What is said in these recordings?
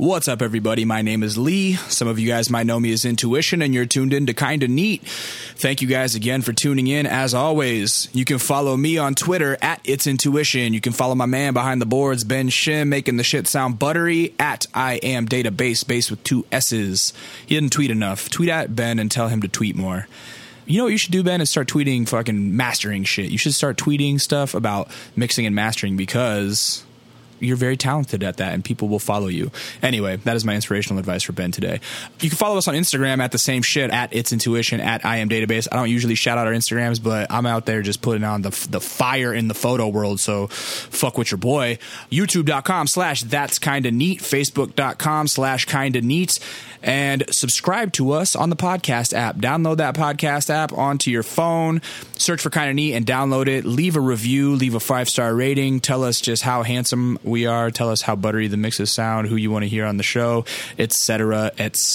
What's up, everybody? My name is Lee. Some of you guys might know me as Intuition, and you're tuned in to Kinda Neat. Thank you guys again for tuning in. As always, you can follow me on Twitter at It's Intuition. You can follow my man behind the boards, Ben Shim, making the shit sound buttery, at I Am Database, base with 2 S's. He didn't tweet enough. Tweet at Ben and tell him to tweet more. You know what you should do, Ben, is start tweeting fucking mastering shit. You should start tweeting stuff about mixing and mastering because you're very talented at that and people will follow you. Anyway, that is my inspirational advice for Ben today. You can follow us on Instagram at the same shit, at It's Intuition, at I Am Database. I don't usually shout out our Instagrams, but I'm out there just putting on the fire in the photo world, so fuck with your boy. YouTube.com/That's Kinda Neat, Facebook.com/Kinda Neat, and subscribe to us on the podcast app. Download that podcast app onto your phone, search for Kinda Neat and download it. Leave a review, leave a 5-star rating. Tell us just how handsome we are. Tell us how buttery the mixes sound, who you want to hear on the show, etc.,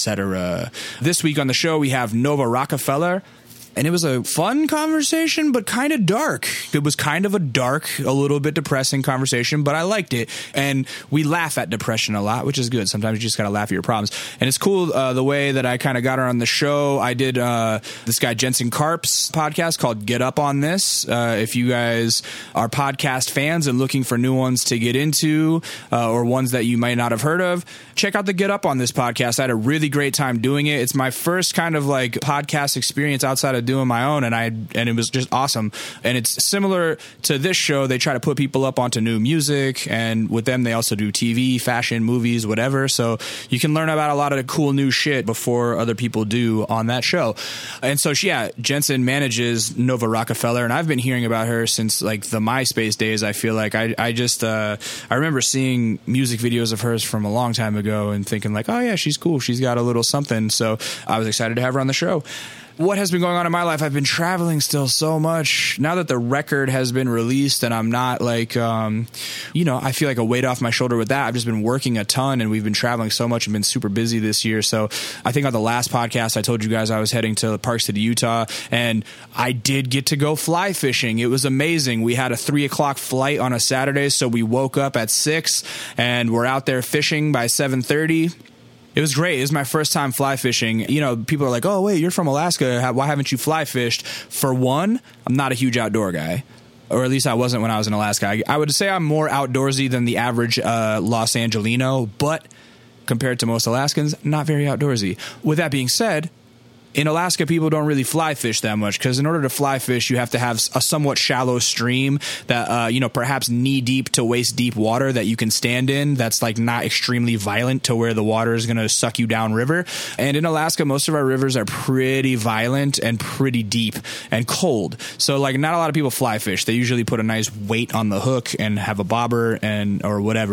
etc. This week on the show, we have Nova Rockefeller. And it was a fun conversation, but kind of dark. It was kind of a dark, a little bit depressing conversation, but I liked it. And we laugh at depression a lot, which is good. Sometimes you just got to laugh at your problems. And it's cool the way that I kind of got her on the show. I did this guy Jensen Karp's podcast called Get Up on This. If you guys are podcast fans and looking for new ones to get into or ones that you might not have heard of, check out the Get Up on This podcast. I had a really great time doing it. It's my first kind of like podcast experience outside of doing my own, and it was just awesome. And it's similar to this show. They try to put people up onto new music, and with them they also do TV, fashion, movies, whatever, so you can learn about a lot of the cool new shit before other people do on that show. And so Jensen manages Nova Rockefeller, and I've been hearing about her since like the MySpace days. I feel like I remember seeing music videos of hers from a long time ago and thinking like, oh yeah, she's cool, she's got a little something. So I was excited to have her on the show. What has been going on in my life? I've been traveling still so much. Now that the record has been released and I'm not like, I feel like a weight off my shoulder with that. I've just been working a ton and we've been traveling so much and been super busy this year. So I think on the last podcast, I told you guys I was heading to Park City, Utah, and I did get to go fly fishing. It was amazing. We had a 3:00 flight on a Saturday. So we woke up at 6 and we're out there fishing by 7:30. It was great. It was my first time fly fishing. You know, people are like, oh, wait, you're from Alaska. Why haven't you fly fished? For one, I'm not a huge outdoor guy. Or at least I wasn't when I was in Alaska. I would say I'm more outdoorsy than the average Los Angelino, but compared to most Alaskans, not very outdoorsy. With that being said, in Alaska, people don't really fly fish that much because in order to fly fish, you have to have a somewhat shallow stream that, perhaps knee deep to waist deep water that you can stand in. That's like not extremely violent to where the water is going to suck you down river. And in Alaska, most of our rivers are pretty violent and pretty deep and cold. So like not a lot of people fly fish. They usually put a nice weight on the hook and have a bobber or whatever,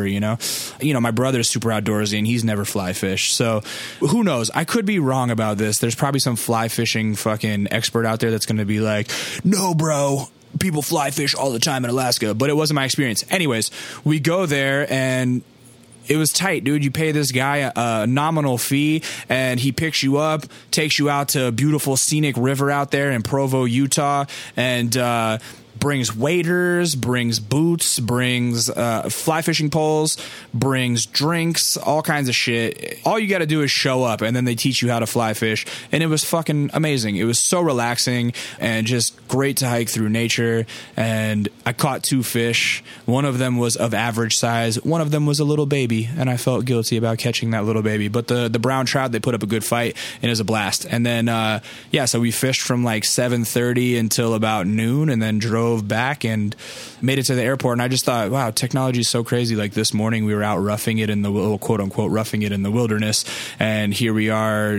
my brother's super outdoorsy and he's never fly fished. So who knows? I could be wrong about this. There's probably some fly fishing fucking expert out there that's going to be like, no, bro, people fly fish all the time in Alaska, but it wasn't my experience. Anyways, we go there and it was tight, dude. You pay this guy a nominal fee and he picks you up, takes you out to a beautiful scenic river out there in Provo, Utah, and brings waders, brings boots, brings fly fishing poles, brings drinks, all kinds of shit. All you got to do is show up and then they teach you how to fly fish. And it was fucking amazing. It was so relaxing and just great to hike through nature. And I caught 2 fish. One of them was of average size. One of them was a little baby. And I felt guilty about catching that little baby. But the brown trout, they put up a good fight and it was a blast. And then, so we fished from like 7:30 until about noon and then drove back and made it to the airport. And I just thought, wow, technology is so crazy. Like this morning we were out roughing it in the quote unquote roughing it in the wilderness. And here we are,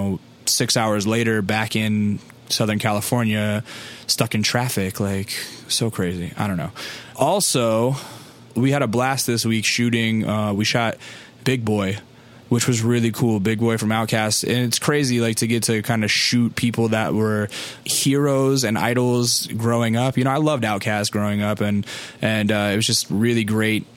6 hours later back in Southern California, stuck in traffic. Like so crazy. I don't know. Also, we had a blast this week shooting. We shot Big Boy, which was really cool. Big Boy from Outkast. And it's crazy, like, to get to kind of shoot people that were heroes and idols growing up. I loved Outkast growing up, and it was just really great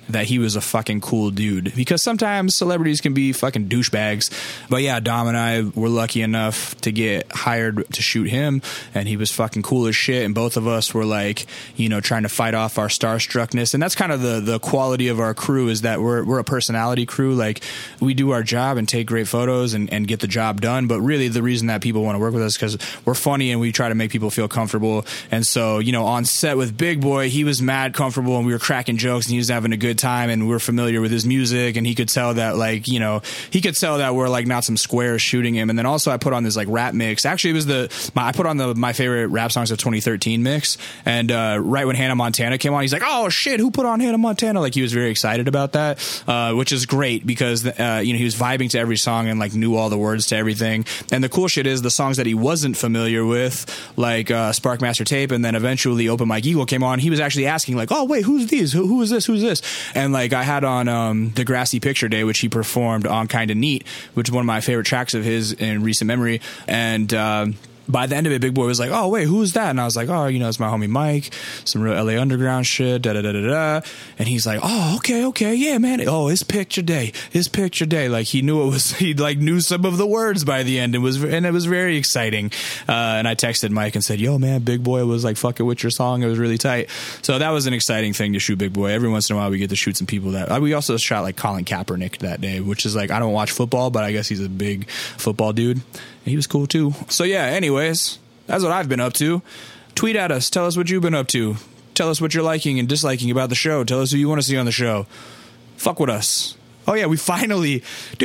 that he was a fucking cool dude, because sometimes celebrities can be fucking douchebags. But yeah, Dom and I were lucky enough to get hired to shoot him, and he was fucking cool as shit. And both of us were like, you know, trying to fight off our starstruckness. And that's kind of the quality of our crew, is that we're a personality crew. Like, we do our job and take great photos and get the job done. But really the reason that people want to work with us is because we're funny and we try to make people feel comfortable. And so, you know, on set with Big Boy, he was mad comfortable and we were cracking jokes and he was having a good time, and we were familiar with his music, and he could tell that, like, you know, he could tell that we're like not some squares shooting him. And then also I put on this like rap mix. Actually, it was I put on my favorite rap songs of 2013 mix, and right when Hannah Montana came on, he's like, oh shit, who put on Hannah Montana? Like, he was very excited about that, which is great, because you know, he was vibing to every song and like knew all the words to everything. And the cool shit is the songs that he wasn't familiar with, like Sparkmaster Tape, and then eventually Open Mike Eagle came on, he was actually asking like, oh wait, who's these? Who is this? Who's this? And like, I had on the Grassy Picture Day, which he performed on Kinda Neat, which is one of my favorite tracks of his in recent memory. And by the end of it, Big Boy was like, oh, wait, who's that? And I was like, oh, you know, it's my homie Mike, some real LA Underground shit, da-da-da-da-da. And he's like, oh, okay, yeah, man. Oh, it's picture day. Like, he knew it was, he like knew some of the words by the end. It was very exciting. And I texted Mike and said, yo, man, Big Boy was like fucking with your song. It was really tight. So that was an exciting thing to shoot Big Boy. Every once in a while we get to shoot some people that, we also shot like Colin Kaepernick that day, which is like, I don't watch football, but I guess he's a big football dude. He was cool too. So yeah, anyways, that's what I've been up to. Tweet at us. Tell us what you've been up to. Tell us what you're liking and disliking about the show. Tell us who you want to see on the show. Fuck with us. Oh yeah, we finally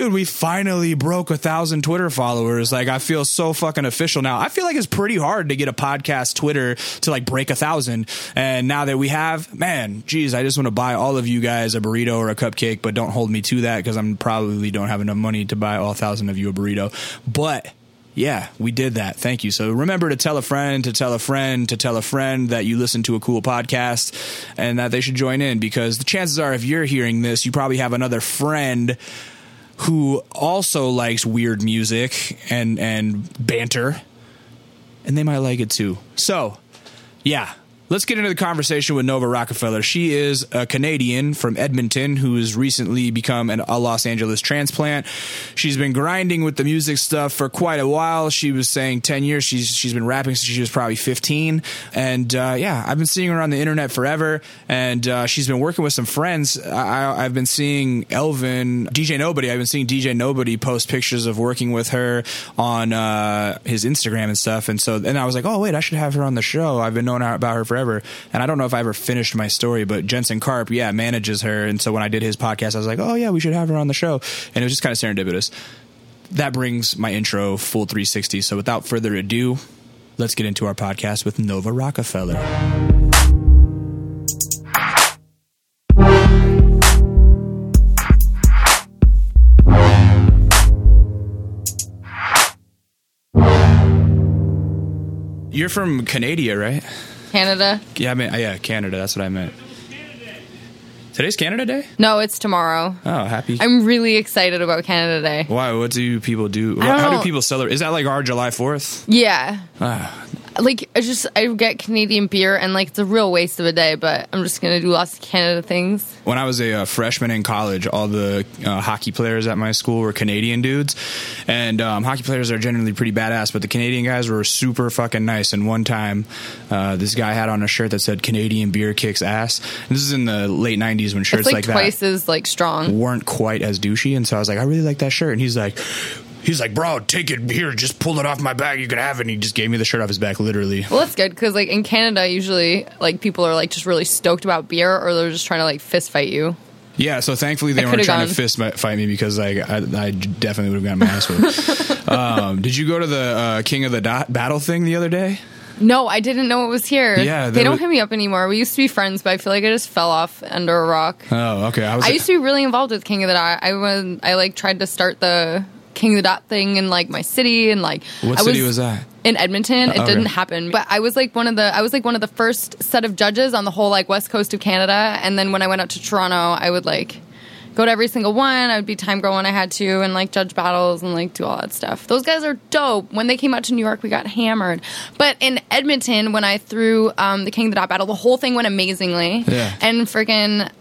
broke 1,000 Twitter followers. Like, I feel so fucking official now. I feel like it's pretty hard to get a podcast Twitter to like break 1,000. And now that we have, man, geez, I just want to buy all of you guys a burrito or a cupcake, but don't hold me to that, because I'm probably don't have enough money to buy all 1,000 of you a burrito. But yeah, we did that. Thank you. So remember to tell a friend, to tell a friend, to tell a friend that you listen to a cool podcast and that they should join in, because the chances are, if you're hearing this, you probably have another friend who also likes weird music and banter, and they might like it too. So, yeah. Let's get into the conversation with Nova Rockefeller. She is a Canadian from Edmonton who has recently become a Los Angeles transplant. She's been grinding with the music stuff for quite a while. She was saying 10 years. She's been rapping since she was probably 15. And yeah, I've been seeing her on the internet forever. And she's been working with some friends. I've been seeing DJ Nobody. I've been seeing DJ Nobody post pictures of working with her on his Instagram and stuff. And I was like, oh, wait, I should have her on the show. I've been knowing about her forever. And I don't know if I ever finished my story, but Jensen Karp, manages her. And so when I did his podcast, I was like, oh yeah, we should have her on the show. And it was just kind of serendipitous. That brings my intro full 360. So without further ado, let's get into our podcast with Nova Rockefeller. You're from Canada, right? Canada. Yeah, Canada. That's what I meant. Today's Canada Day? No, it's tomorrow. Oh, happy. I'm really excited about Canada Day. Why? What do people do? How do people celebrate? Is that like our July 4th? Yeah. Like, I get Canadian beer, and like, it's a real waste of a day, but I'm just going to do lots of Canada things. When I was a freshman in college, all the hockey players at my school were Canadian dudes, and hockey players are generally pretty badass, but the Canadian guys were super fucking nice. And one time, this guy had on a shirt that said Canadian beer kicks ass. And this is in the late 90s when shirts like that twice as like strong weren't quite as douchey. And so I was like, I really like that shirt. And he's like, bro, take it here. Just pull it off my back. You can have it. And he just gave me the shirt off his back, literally. Well, that's good, because like in Canada, usually like people are like just really stoked about beer, or they're just trying to like fist fight you. Yeah, so thankfully they weren't trying to fist fight me, because like I definitely would have gotten my ass whipped. Did you go to the King of the Battle thing the other day? No, I didn't know it was here. Yeah, they don't hit me up anymore. We used to be friends, but I feel like I just fell off under a rock. Oh, okay. I used to be really involved with King of the Dot. I like tried to start the King of the Dot thing in like my city, and like what city was that? In Edmonton. It didn't happen, but I was like one of the first set of judges on the whole like west coast of Canada. And then when I went out to Toronto, I would like go to every single one. I would be time girl when I had to, and like judge battles and like do all that stuff. Those guys are dope. When they came out to New York, we got hammered. But in Edmonton, when I threw the King of the Dot battle, the whole thing went amazingly. Yeah. And freaking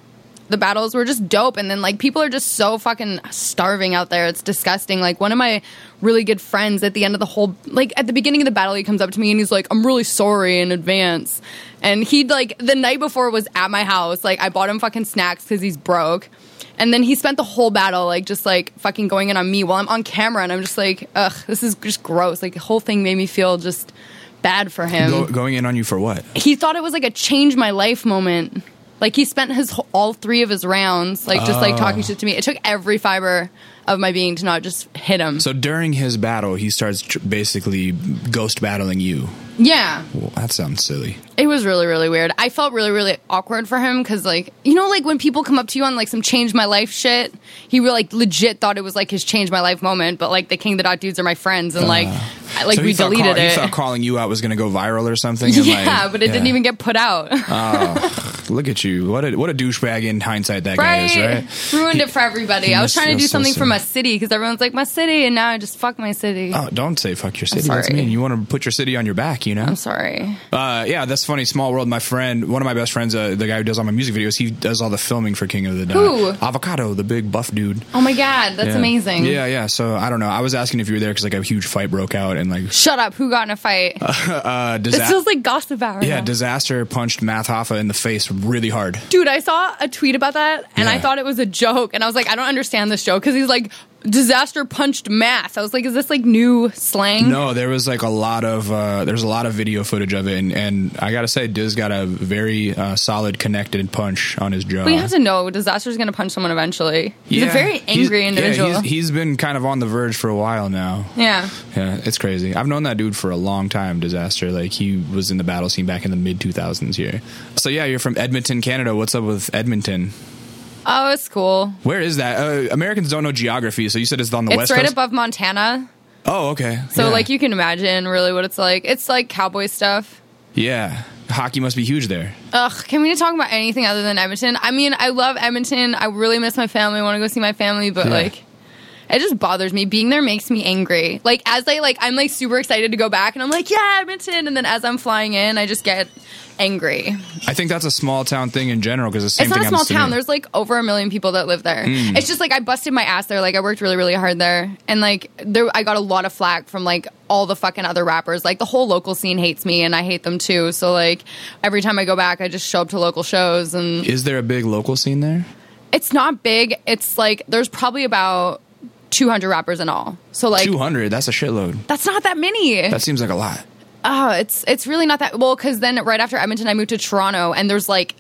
the battles were just dope. And then, like, people are just so fucking starving out there. It's disgusting. Like, one of my really good friends at the end of the whole, like, at the beginning of the battle, he comes up to me and he's like, I'm really sorry in advance. And he'd, like, the night before was at my house. Like, I bought him fucking snacks because he's broke. And then he spent the whole battle, like, just, like, fucking going in on me while I'm on camera. And I'm just like, ugh, this is just gross. Like, the whole thing made me feel just bad for him. Going in on you for what? He thought it was, like, a change my life moment. Like, he spent all 3 of his rounds, like, just, like, talking shit to me. It took every fiber of my being to not just hit him. So during his battle, he starts basically ghost battling you. Yeah. Well, that sounds silly. It was really, really weird. I felt really, really awkward for him because, like, you know, like, when people come up to you on, like, some change my life shit, he really, like, legit thought it was, like, his change my life moment, but, like, the King the Dot dudes are my friends, and, like, so we deleted it. He thought calling you out was going to go viral or something? And, yeah, but it didn't even get put out. Oh, look at you. What a douchebag in hindsight that guy is, right? Ruined it for everybody. I was trying to do something for my city because everyone's like, my city, and now I just fuck my city. Oh, don't say fuck your city. That's mean. You want to put your city on your back, you know? I'm sorry. Yeah, that's funny. Small world. My friend, one of my best friends, the guy who does all my music videos, he does all the filming for King of the Dot. Who? Avocado, the big buff dude. Oh my God, that's amazing. Yeah. So I don't know. I was asking if you were there because, like, a huge fight broke out and, like, shut up. Who got in a fight? It feels like gossip hour. Yeah, now. Disaster punched Math Hoffa in the face really hard. Dude, I saw a tweet about that and I thought it was a joke, and I was like, I don't understand this joke because he's like, Disaster punched Math. I was like, is this like new slang? No, there was like a lot of video footage of it, and I gotta say, Diz got a very solid connected punch on his jaw. But you have to know, Disaster's gonna punch someone eventually. He's a very angry individual. Yeah, he's been kind of on the verge for a while now. Yeah, it's crazy. I've known that dude for a long time, Disaster. Like, he was in the battle scene back in the mid 2000s here. So yeah, you're from Edmonton, Canada. What's up with Edmonton? Oh, it's cool. Where is that? Americans don't know geography, so you said it's on the west coast? It's right above Montana. Oh, okay. So, like, you can imagine really what it's like. It's like cowboy stuff. Yeah. Hockey must be huge there. Ugh, can we talk about anything other than Edmonton? I mean, I love Edmonton. I really miss my family. I want to go see my family, but, like, it just bothers me. Being there makes me angry. Like, as I'm, like, super excited to go back, and I'm like, yeah, Edmonton, and then as I'm flying in, I just get angry. I think that's a small town thing in general, because it's not a small town. There's like over 1 million people that live there. It's just like I busted my ass there. Like, I worked really, really hard there, and like I got a lot of flack from like all the fucking other rappers. Like, the whole local scene hates me, and I hate them too. So like every time I go back, I just show up to local shows. And is there a big local scene there? It's not big. It's like there's probably about 200 rappers in all. So like 200. That's a shitload. That's not that many. That seems like a lot. Oh, it's really not that well, because then right after Edmonton, I moved to Toronto, and there's like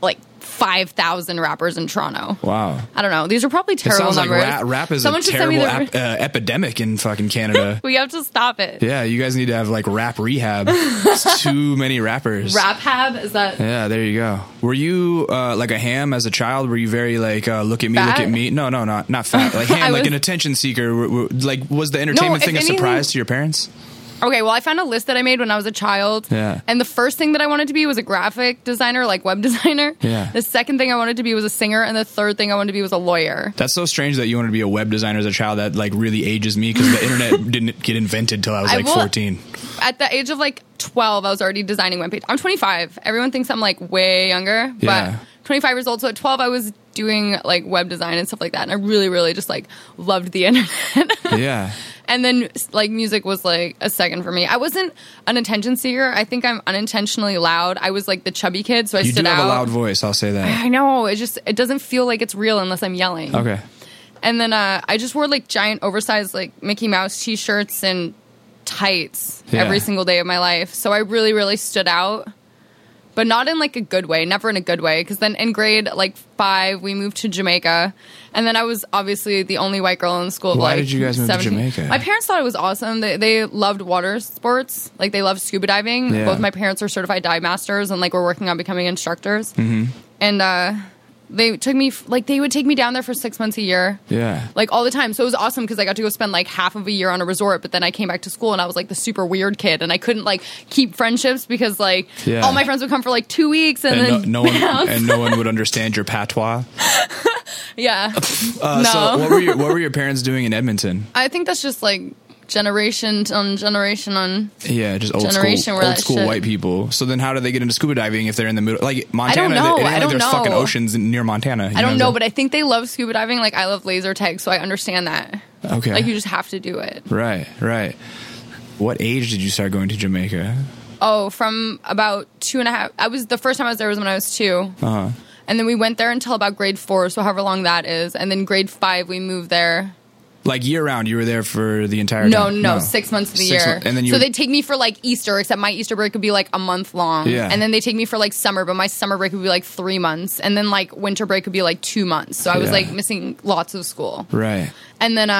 5,000 rappers in Toronto. Wow. I don't know. These are probably terrible numbers. Like rap is a terrible epidemic in fucking Canada. We have to stop it. Yeah, you guys need to have like rap rehab. It's too many rappers. Rap-hab? Is that? Yeah, there you go. Were you like a ham as a child? Were you very like, look at me, fat? Look at me? No, not fat. Like ham, like an attention seeker. Like, was the entertainment thing a surprise to your parents? Okay, well, I found a list that I made when I was a child. Yeah. And the first thing that I wanted to be was a graphic designer, like web designer. Yeah. The second thing I wanted to be was a singer, and the third thing I wanted to be was a lawyer. That's so strange that you wanted to be a web designer as a child. That like really ages me, because the internet didn't get invented till I was like 14. At the age of like 12, I was already designing web pages. I'm 25. Everyone thinks I'm like way younger, but 25 years old. So at 12, I was doing like web design and stuff like that, and I really, really just like loved the internet. Yeah. And then, like, music was, like, a second for me. I wasn't an attention seeker. I think I'm unintentionally loud. I was, like, the chubby kid, so I stood out. You do have a loud voice, I'll say that. I know. It doesn't feel like it's real unless I'm yelling. Okay. And then I just wore, like, giant, oversized, like, Mickey Mouse T-shirts and tights every single day of my life. So I really, really stood out. But not in, like, a good way. Never in a good way. Because then in grade, like, 5, we moved to Jamaica. And then I was obviously the only white girl in the school of, Why did you guys move 17. to Jamaica? My parents thought it was awesome. They loved water sports. Like, they loved scuba diving. Yeah. Both my parents are certified dive masters, and, like, we're working on becoming instructors. Mm-hmm. And they took me, like, they would take me down there for 6 months a year. Yeah. Like, all the time. So it was awesome because I got to go spend, like, half of a year on a resort, but then I came back to school and I was, like, the super weird kid, and I couldn't, like, keep friendships because, like, all my friends would come for, like, 2 weeks and then no one would understand your patois. Yeah. So what were your parents doing in Edmonton? I think that's just, like, generation on generation on just old generation school white people. So then how do they get into scuba diving if they're in the middle, like Montana? I don't know. There's fucking oceans near Montana. I don't know, but I think they love scuba diving. Like I love laser tag, so I understand that. Okay, like you just have to do it. Right. What age did you start going to Jamaica? Oh, from about 2.5. The first time I was there was when I was 2. And then we went there until about grade 4, so however long that is. And then grade 5 we moved there. Like year round, you were there for the entire time? No, 6 months of the year. And then so they take me for like Easter, except my Easter break would be like a month long. Yeah. And then they take me for like summer, but my summer break would be like 3 months. And then like winter break would be like 2 months. So I was like missing lots of school. Right. And then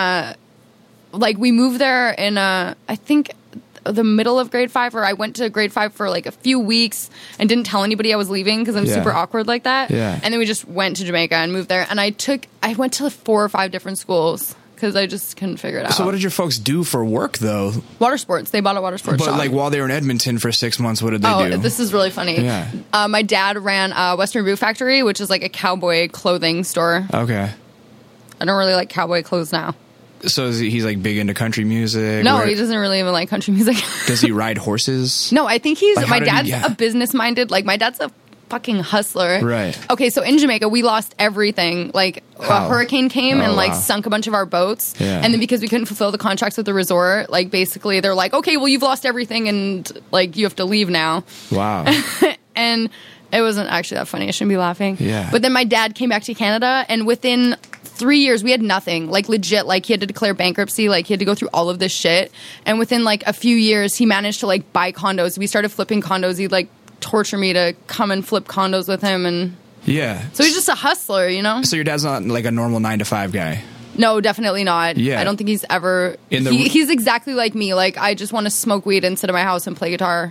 like we moved there in I think the middle of grade 5, or I went to grade 5 for like a few weeks and didn't tell anybody I was leaving because I'm super awkward like that. Yeah. And then we just went to Jamaica and moved there. And I went to 4 or 5 different schools because I just couldn't figure it out. So what did your folks do for work though? Water sports. They bought a water sports shop. But like while they were in Edmonton for 6 months, what did they do? This is really funny. Yeah. My dad ran Western Boot Factory, which is like a cowboy clothing store. Okay. I don't really like cowboy clothes now. So he's like big into country music? No, he doesn't really even like country music. Does he ride horses? No, I think my dad's a business-minded, like my dad's a fucking hustler. Right. Okay, so in Jamaica, we lost everything. Like a hurricane came and like sunk a bunch of our boats. Yeah. And then because we couldn't fulfill the contracts with the resort, like basically they're like, okay, well you've lost everything and like you have to leave now. Wow. And it wasn't actually that funny. I shouldn't be laughing. Yeah. But then my dad came back to Canada, and within 3 years we had nothing. Like legit, like he had to declare bankruptcy. Like he had to go through all of this shit. And within like a few years, he managed to like buy condos. We started flipping condos. He'd like torture me to come and flip condos with him, and so he's just a hustler, you know. So your dad's not like a normal 9-to-5 guy. No, definitely not. Yeah. I don't think he's ever. He's exactly like me. Like I just want to smoke weed and sit in my house and play guitar.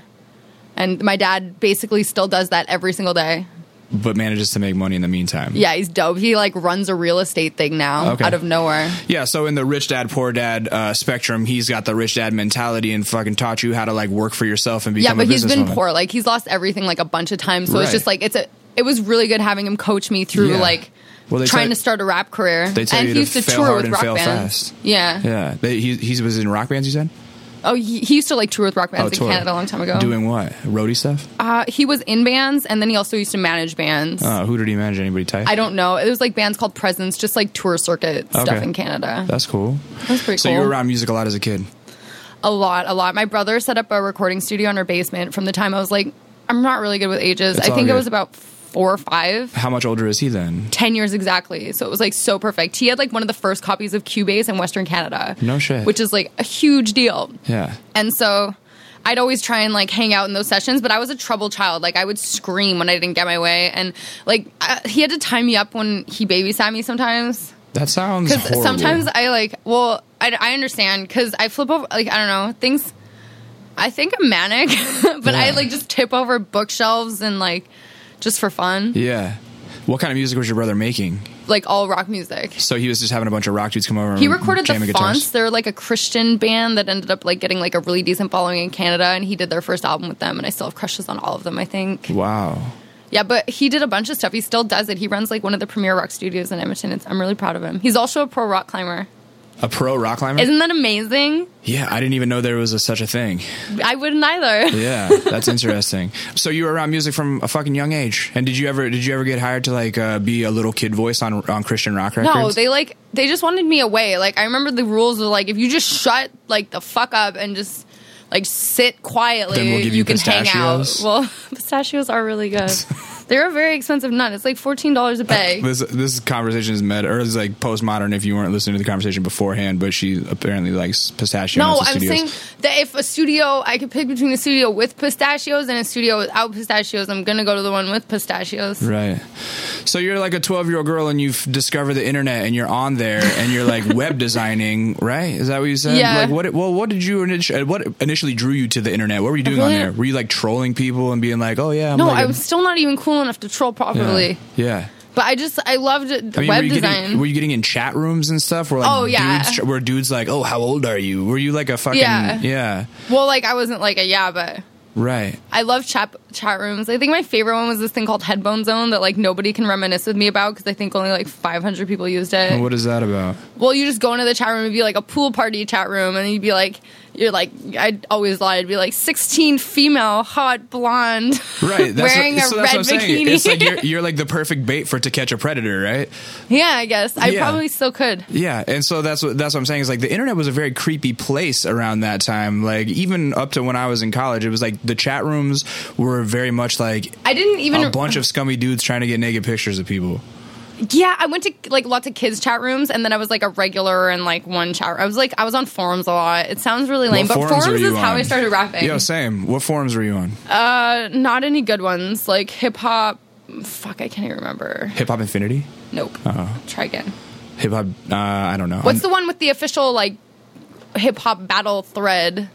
And my dad basically still does that every single day. But manages to make money in the meantime. Yeah, he's dope. He like runs a real estate thing now out of nowhere. Yeah, so in the rich dad, poor dad spectrum, he's got the rich dad mentality and fucking taught you how to like work for yourself and become a businesswoman. Yeah, but he's been poor. Like he's lost everything like a bunch of times. So it's just like it was really good having him coach me through like trying to start a rap career. They tell you he used to tour with rock bands. Fast. Yeah. He was in rock bands, you said? Oh, he used to like tour with rock bands in Canada a long time ago. Doing what? Roadie stuff? He was in bands, and then he also used to manage bands. Who did he manage? Anybody tight? I don't know. It was like bands called Presence, just like tour circuit stuff in Canada. That's cool. That's pretty cool. So you were around music a lot as a kid? A lot. My brother set up a recording studio in our basement from the time I was like, I'm not really good with ages. I think I was about 4 or 5. How much older is he then? 10 years exactly. So it was like so perfect. He had like one of the first copies of Cubase in Western Canada. No shit. Which is like a huge deal. Yeah. And so I'd always try and like hang out in those sessions, but I was a troubled child. Like I would scream when I didn't get my way. And like he had to tie me up when he babysat me sometimes. That sounds horrible. Because sometimes I understand because I flip over, like, I don't know, things. I think I'm manic, but I like just tip over bookshelves and like just for fun. Yeah. What kind of music was your brother making? Like all rock music. So he was just having a bunch of rock dudes come over and he recorded the guitars? Fonts. They're like a Christian band that ended up like getting like a really decent following in Canada, and he did their first album with them, and I still have crushes on all of them, I think. Wow. Yeah, but he did a bunch of stuff. He still does it. He runs like one of the premier rock studios in Edmonton. I'm really proud of him. He's also a pro rock climber. A pro rock climber? Isn't that amazing? Yeah, I didn't even know there was such a thing. I wouldn't either. Yeah, that's interesting. So you were around music from a fucking young age, and did you ever get hired to like be a little kid voice on Christian rock records? No, they just wanted me away. Like I remember the rules were like if you just shut like the fuck up and just like sit quietly, then we'll give you can hang out. Well, pistachios are really good. They're a very expensive nut. It's like $14 a bag. This conversation is meta, or is like postmodern if you weren't listening to the conversation beforehand, but she apparently likes pistachio. No, I'm saying that if a studio, I could pick between a studio with pistachios and a studio without pistachios, I'm going to go to the one with pistachios. Right. So you're like a 12-year-old girl and you've discovered the internet and you're on there and you're like web designing, right? Is that what you said? Yeah. Like what initially drew you to the internet? What were you doing on there? Were you like trolling people and being like, oh yeah, I was still not even cool enough to troll properly. Yeah. But I loved web design. Were you getting in chat rooms and stuff? Where like dudes like, oh, how old are you? Were you like a fucking yeah? Well, like I wasn't like a but Right. I love chat rooms. I think my favorite one was this thing called Headbone Zone that like nobody can reminisce with me about because I think only like 500 people used it. And what is that about? Well, you just go into the chat room, it'd be like a pool party chat room, and you'd be like, I'd always lie, it'd be like 16 female, hot, blonde, right, wearing a red bikini. It's like you're like the perfect bait for To Catch a Predator, right? Yeah, I guess. I probably still could. Yeah, and so that's what I'm saying is like the internet was a very creepy place around that time. Like even up to when I was in college, it was like the chat rooms were very much like a bunch of scummy dudes trying to get naked pictures of people. Yeah, I went to like lots of kids chat rooms, and then I was like a regular in like one chat. I was on forums a lot. It sounds really lame, but forums is how I started rapping. Yeah, same. What forums were you on? Not any good ones. Like hip hop. Fuck, I can't even remember. Hip Hop Infinity? Nope. Try again. Hip hop. I don't know. What's the one with the official like hip hop battle thread?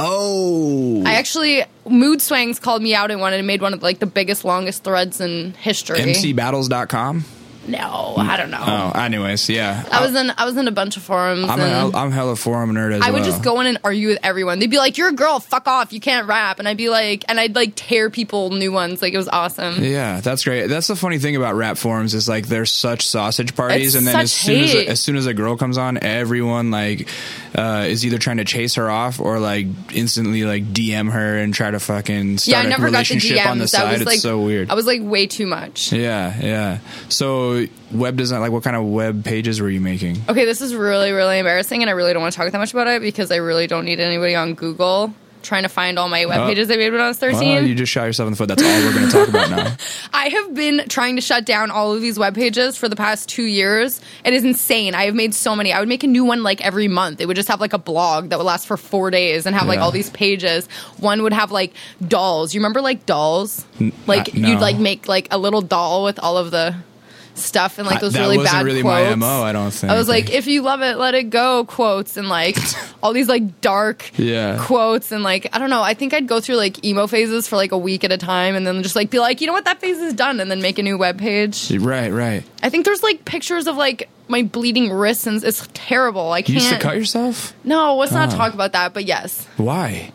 Oh, I actually Mood Swings called me out and made one of like the biggest, longest threads in history. MCBattles.com? No, I don't know. Oh, anyways, yeah. I was in a bunch of forums. I'm hella forum nerd as well. I would just go in and argue with everyone. They'd be like, "You're a girl, fuck off, you can't rap," and I'd be like, I'd like tear people new ones. Like it was awesome. Yeah, that's great. That's the funny thing about rap forums is like they're such sausage parties, and then as soon as a girl comes on, everyone like is either trying to chase her off or like instantly like DM her and try to fucking start a relationship on the side. It's so weird. I was like way too much. Yeah. So web design, like what kind of web pages were you making? Okay, this is really, really embarrassing, and I really don't want to talk that much about it because I really don't need anybody on Google trying to find all my web pages I made when I was 13. Well, you just shot yourself in the foot. That's all we're going to talk about now. I have been trying to shut down all of these web pages for the past 2 years. It is insane. I have made so many. I would make a new one like every month. It would just have like a blog that would last for 4 days and have like all these pages. One would have like dolls. You remember like dolls? Like no. You'd like make like a little doll with all of the stuff and like those really bad quotes. That wasn't really my MO, I don't think. I was like, if you love it, let it go quotes and like all these like dark quotes and like, I don't know, I think I'd go through like emo phases for like a week at a time and then just like be like, you know what, that phase is done, and then make a new web page. Right. I think there's like pictures of like my bleeding wrists and it's terrible. I can't. You used to cut yourself? No, let's not talk about that, but yes. Why?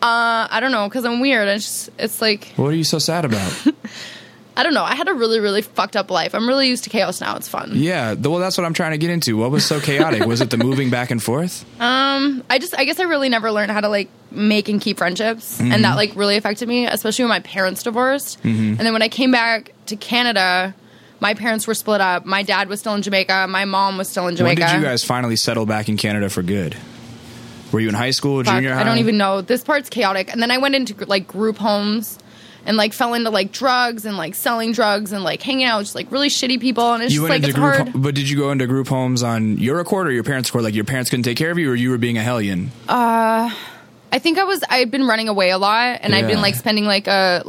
I don't know, because I'm weird. It's like... What are you so sad about? I don't know. I had a really, really fucked up life. I'm really used to chaos now. It's fun. Yeah. Well, that's what I'm trying to get into. What was so chaotic? Was it the moving back and forth? I guess I really never learned how to like make and keep friendships. And that like really affected me, especially when my parents divorced. And then when I came back to Canada, my parents were split up. My dad was still in Jamaica. My mom was still in Jamaica. When did you guys finally settle back in Canada for good? Were you in high school, junior high? I don't even know. This part's chaotic. And then I went into like group homes and like fell into like drugs and like selling drugs and like hanging out with just like really shitty people, and it's just like it's hard. But did you go into group homes on your accord or your parents' accord? Like your parents couldn't take care of you, or you were being a hellion? I think I'd been running away a lot, and I'd been like spending like a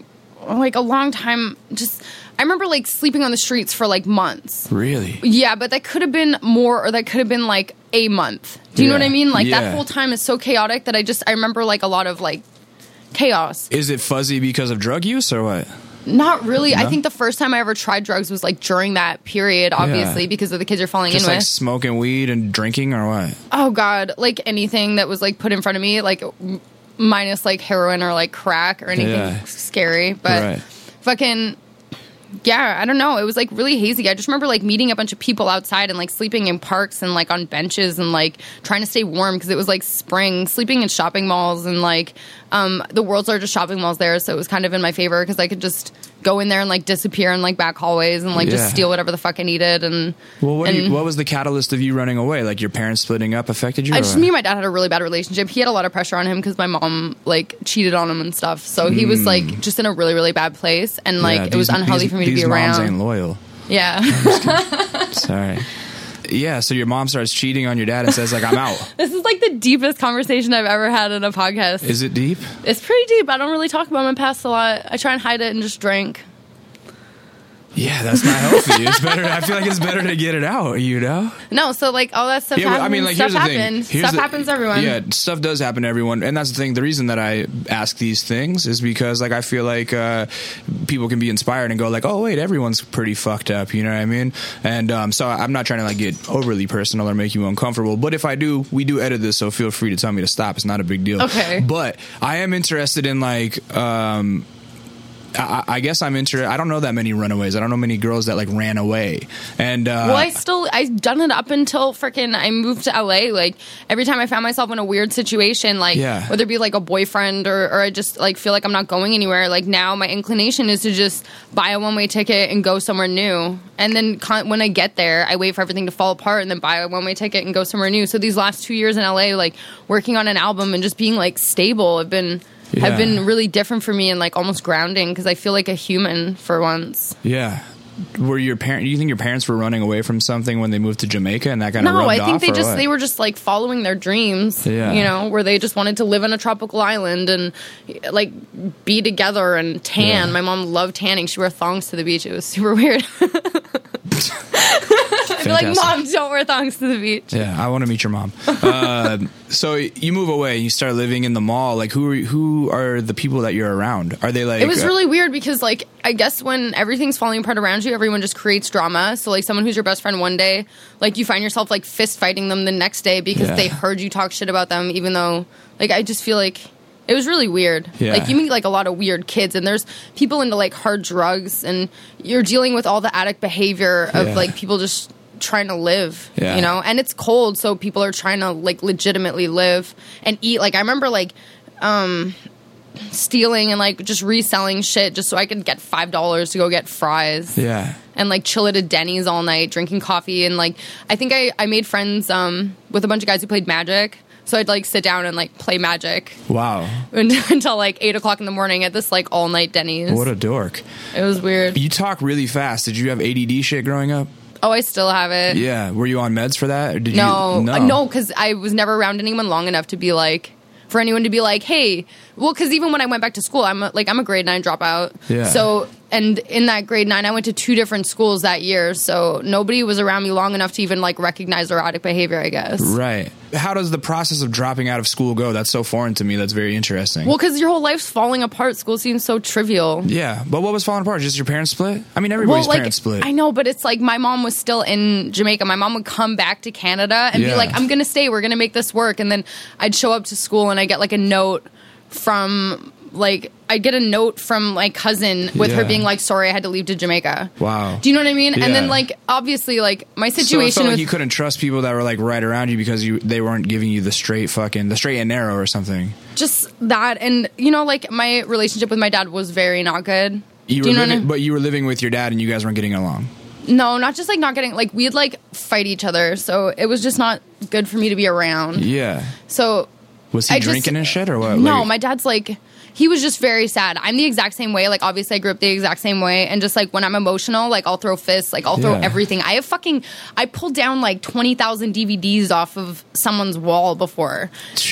long time just. I remember like sleeping on the streets for like months. Really? Yeah, but that could have been more, or that could have been like a month. Do you know what I mean? Like that whole time is so chaotic that I remember like a lot of like chaos. Is it fuzzy because of drug use or what? Not really. No? I think the first time I ever tried drugs was like during that period, obviously, because of the kids you're falling in with. Just like smoking weed and drinking or what? Oh God, like anything that was like put in front of me, like minus like heroin or like crack or anything scary, but fucking. Yeah, I don't know. It was like really hazy. I just remember like meeting a bunch of people outside and like sleeping in parks and like on benches and like trying to stay warm because it was like spring, sleeping in shopping malls and like the world's largest shopping malls there. So it was kind of in my favor because I could just go in there and like disappear in like back hallways and like just steal whatever the fuck I needed. And well, what was the catalyst of you running away? Like your parents splitting up affected you? Me and my dad had a really bad relationship. He had a lot of pressure on him because my mom like cheated on him and stuff. So he was like just in a really, really bad place, and like it was unhealthy for me to be around. These moms ain't loyal. Yeah. Sorry. Yeah, so your mom starts cheating on your dad and says, like, I'm out. This is like the deepest conversation I've ever had in a podcast. Is it deep? It's pretty deep. I don't really talk about my past a lot. I try and hide it and just drink. Yeah, that's not healthy. It's better. I feel like it's better to get it out, you know? No, so like all that stuff happens. I mean, like, stuff here's the thing. happens. Stuff happens to everyone. Yeah, stuff does happen to everyone. And that's the thing. The reason that I ask these things is because, like, I feel like people can be inspired and go like, oh, wait, everyone's pretty fucked up. You know what I mean? And so I'm not trying to, like, get overly personal or make you uncomfortable. But if I do, we do edit this, so feel free to tell me to stop. It's not a big deal. Okay. But I am interested in, like... I guess I'm interested. I don't know that many runaways. I don't know many girls that like ran away. And well, I've done it up until freaking I moved to LA. Like every time I found myself in a weird situation, like whether it be like a boyfriend or I just like feel like I'm not going anywhere. Like now my inclination is to just buy a one-way ticket and go somewhere new. And then when I get there, I wait for everything to fall apart and then buy a one-way ticket and go somewhere new. So these last 2 years in LA, like working on an album and just being like stable, have been really different for me and like almost grounding because I feel like a human for once. Yeah. Were your parents? Do you think your parents were running away from something when they moved to Jamaica and that kind of rubbed off? No, I think they were just like following their dreams. Yeah. You know, where they just wanted to live on a tropical island and like be together and tan. Yeah. My mom loved tanning. She wore thongs to the beach. It was super weird. I'd be like, Mom, don't wear thongs to the beach. Yeah, I want to meet your mom. So you move away, you start living in the mall. Like, who are the people that you're around? Are they like... It was really weird because, like, I guess when everything's falling apart around you, everyone just creates drama. So, like, someone who's your best friend one day, like, you find yourself, like, fist fighting them the next day because they heard you talk shit about them, even though, like, I just feel like... It was really weird. Yeah. Like, you meet, like, a lot of weird kids, and there's people into, like, hard drugs, and you're dealing with all the addict behavior of, like, people just trying to live, you know? And it's cold, so people are trying to, like, legitimately live and eat. Like, I remember, like, stealing and, like, just reselling shit just so I could get $5 to go get fries. Yeah. And, like, chill at a Denny's all night, drinking coffee. And, like, I think I made friends with a bunch of guys who played Magic. So I'd, like, sit down and, like, play Magic. Wow. Until, like, 8 o'clock in the morning at this, like, all-night Denny's. What a dork. It was weird. You talk really fast. Did you have ADD shit growing up? Oh, I still have it. Yeah. Were you on meds for that? Or did No. You? No, because I was never around anyone long enough to be, like... For anyone to be like, hey... Well, because even when I went back to school, I'm a grade 9 dropout. Yeah. So... And in that grade 9, I went to 2 different schools that year, so nobody was around me long enough to even, like, recognize erratic behavior, I guess. Right. How does the process of dropping out of school go? That's so foreign to me. That's very interesting. Well, because your whole life's falling apart. School seems so trivial. Yeah. But what was falling apart? Just your parents split? I mean, everybody's parents split. I know, but it's like my mom was still in Jamaica. My mom would come back to Canada and be like, I'm going to stay. We're going to make this work. And then I'd show up to school and I get, like, a note from... Like, I'd get a note from my cousin with her being like, sorry, I had to leave to Jamaica. Wow. Do you know what I mean? Yeah. And then, like, obviously, like, my situation so it felt like you couldn't trust people that were, like, right around you because they weren't giving you the straight and narrow or something. Just that. And, you know, like, my relationship with my dad was very not good. But you were living with your dad and you guys weren't getting along. No, not just, like, not getting... Like, we'd, like, fight each other. So it was just not good for me to be around. Yeah. So... Was he drinking and shit or what? No, my dad's, like... He was just very sad. I'm the exact same way. Like, obviously, I grew up the exact same way. And just, like, when I'm emotional, like, I'll throw fists. Like, I'll throw everything. I pulled down, like, 20,000 DVDs off of someone's wall before.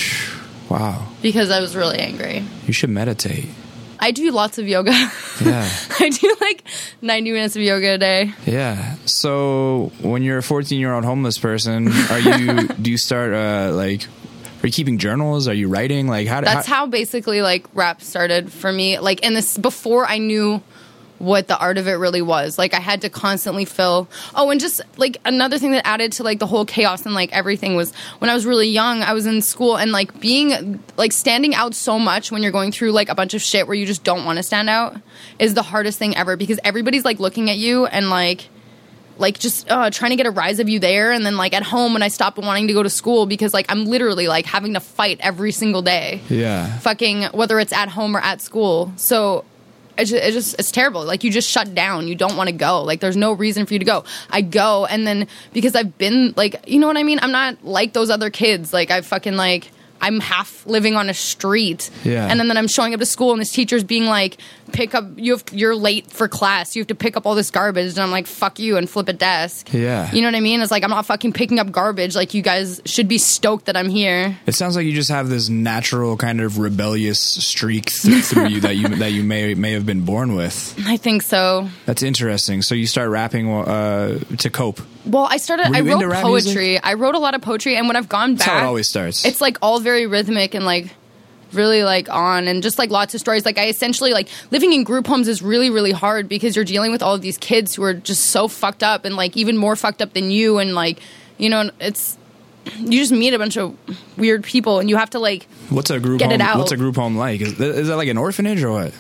Wow. Because I was really angry. You should meditate. I do lots of yoga. Yeah. I do, like, 90 minutes of yoga a day. Yeah. So, when you're a 14-year-old homeless person, do you start, like... Are you keeping journals? Are you writing? Like, That's how basically, like, rap started for me. Like, and this before I knew what the art of it really was. Like, I had to constantly fill. Oh, and just, like, another thing that added to, like, the whole chaos and, like, everything was when I was really young, I was in school and, like, being, like, standing out so much when you're going through, like, a bunch of shit where you just don't want to stand out is the hardest thing ever because everybody's, like, looking at you and, like just trying to get a rise of you there. And then, like, at home when I stopped wanting to go to school because, like, I'm literally, like, having to fight every single day. Yeah. Fucking, whether it's at home or at school. So it's terrible. Like, you just shut down. You don't want to go. Like, there's no reason for you to go. I go, and then because I've been, like, you know what I mean? I'm not like those other kids. Like, I fucking, like... I'm half living on a street. Yeah. And then I'm showing up to school and this teacher's being like, you're late for class. You have to pick up all this garbage. And I'm like, fuck you, and flip a desk. Yeah. You know what I mean? It's like, I'm not fucking picking up garbage. Like, you guys should be stoked that I'm here. It sounds like you just have this natural kind of rebellious streak through you that you may have been born with. I think so. That's interesting. So you start rapping to cope. Well, I wrote poetry. Music? I wrote a lot of poetry, and when I've gone back... That's how it always starts. It's, like, all very rhythmic and, like, really, like, on, and just, like, lots of stories. Like, I essentially, like, living in group homes is really, really hard because you're dealing with all of these kids who are just so fucked up and, like, even more fucked up than you, and, like, you know, it's... You just meet a bunch of weird people, and you have to, like, What's a group home like? Is that like an orphanage or what?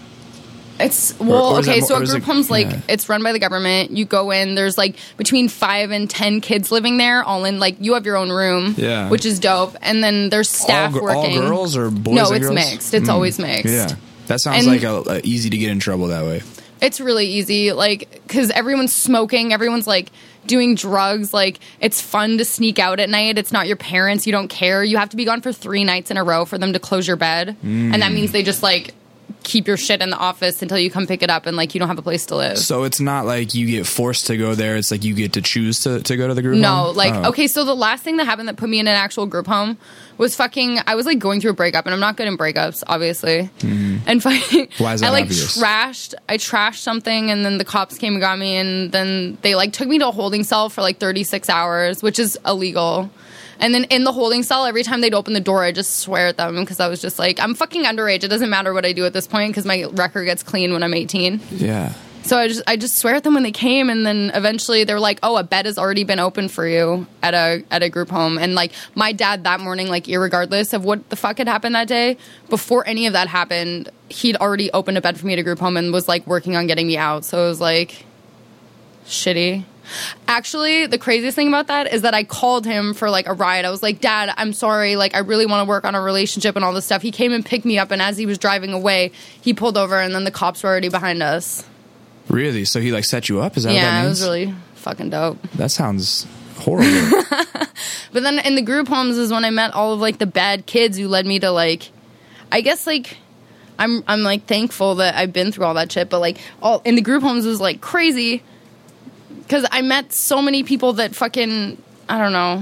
It's okay. So a group home's like it's run by the government. You go in. There's like between 5 and 10 kids living there, all in like you have your own room, which is dope. And then there's staff working. All girls or boys? No, and it's girls? Mixed. It's always mixed. Yeah, that sounds like easy to get in trouble that way. It's really easy, like because everyone's smoking, everyone's like doing drugs. Like it's fun to sneak out at night. It's not your parents. You don't care. You have to be gone for 3 nights in a row for them to close your bed, and that means they just like keep your shit in the office until you come pick it up, and like you don't have a place to live. So it's not like you get forced to go there. It's like you get to choose to go to the group home? No, like okay, so the last thing that happened that put me in an actual group home was I was like going through a breakup, and I'm not good in breakups, obviously. And fucking why is that obvious? I trashed something, and then the cops came and got me, and then they like took me to a holding cell for like 36 hours, which is illegal. And then in the holding cell, every time they'd open the door, I'd just swear at them because I was just like, I'm fucking underage. It doesn't matter what I do at this point because my record gets clean when I'm 18. Yeah. So I just swear at them when they came, and then eventually they were like, "Oh, a bed has already been open for you at a group home." And like my dad that morning, like irregardless of what the fuck had happened that day, before any of that happened, he'd already opened a bed for me at a group home and was like working on getting me out. So it was like shitty. Actually, the craziest thing about that is that I called him for like a ride. I was like, Dad, I'm sorry. Like, I really want to work on a relationship and all this stuff. He came and picked me up, and as he was driving away, he pulled over, and then the cops were already behind us. Really? So he like set you up? Is that what that means? Yeah, it was really fucking dope. That sounds horrible. But then in the group homes is when I met all of like the bad kids who led me to like, I guess like, I'm like thankful that I've been through all that shit. But like all in the group homes was like crazy. Because I met so many people that fucking, I don't know.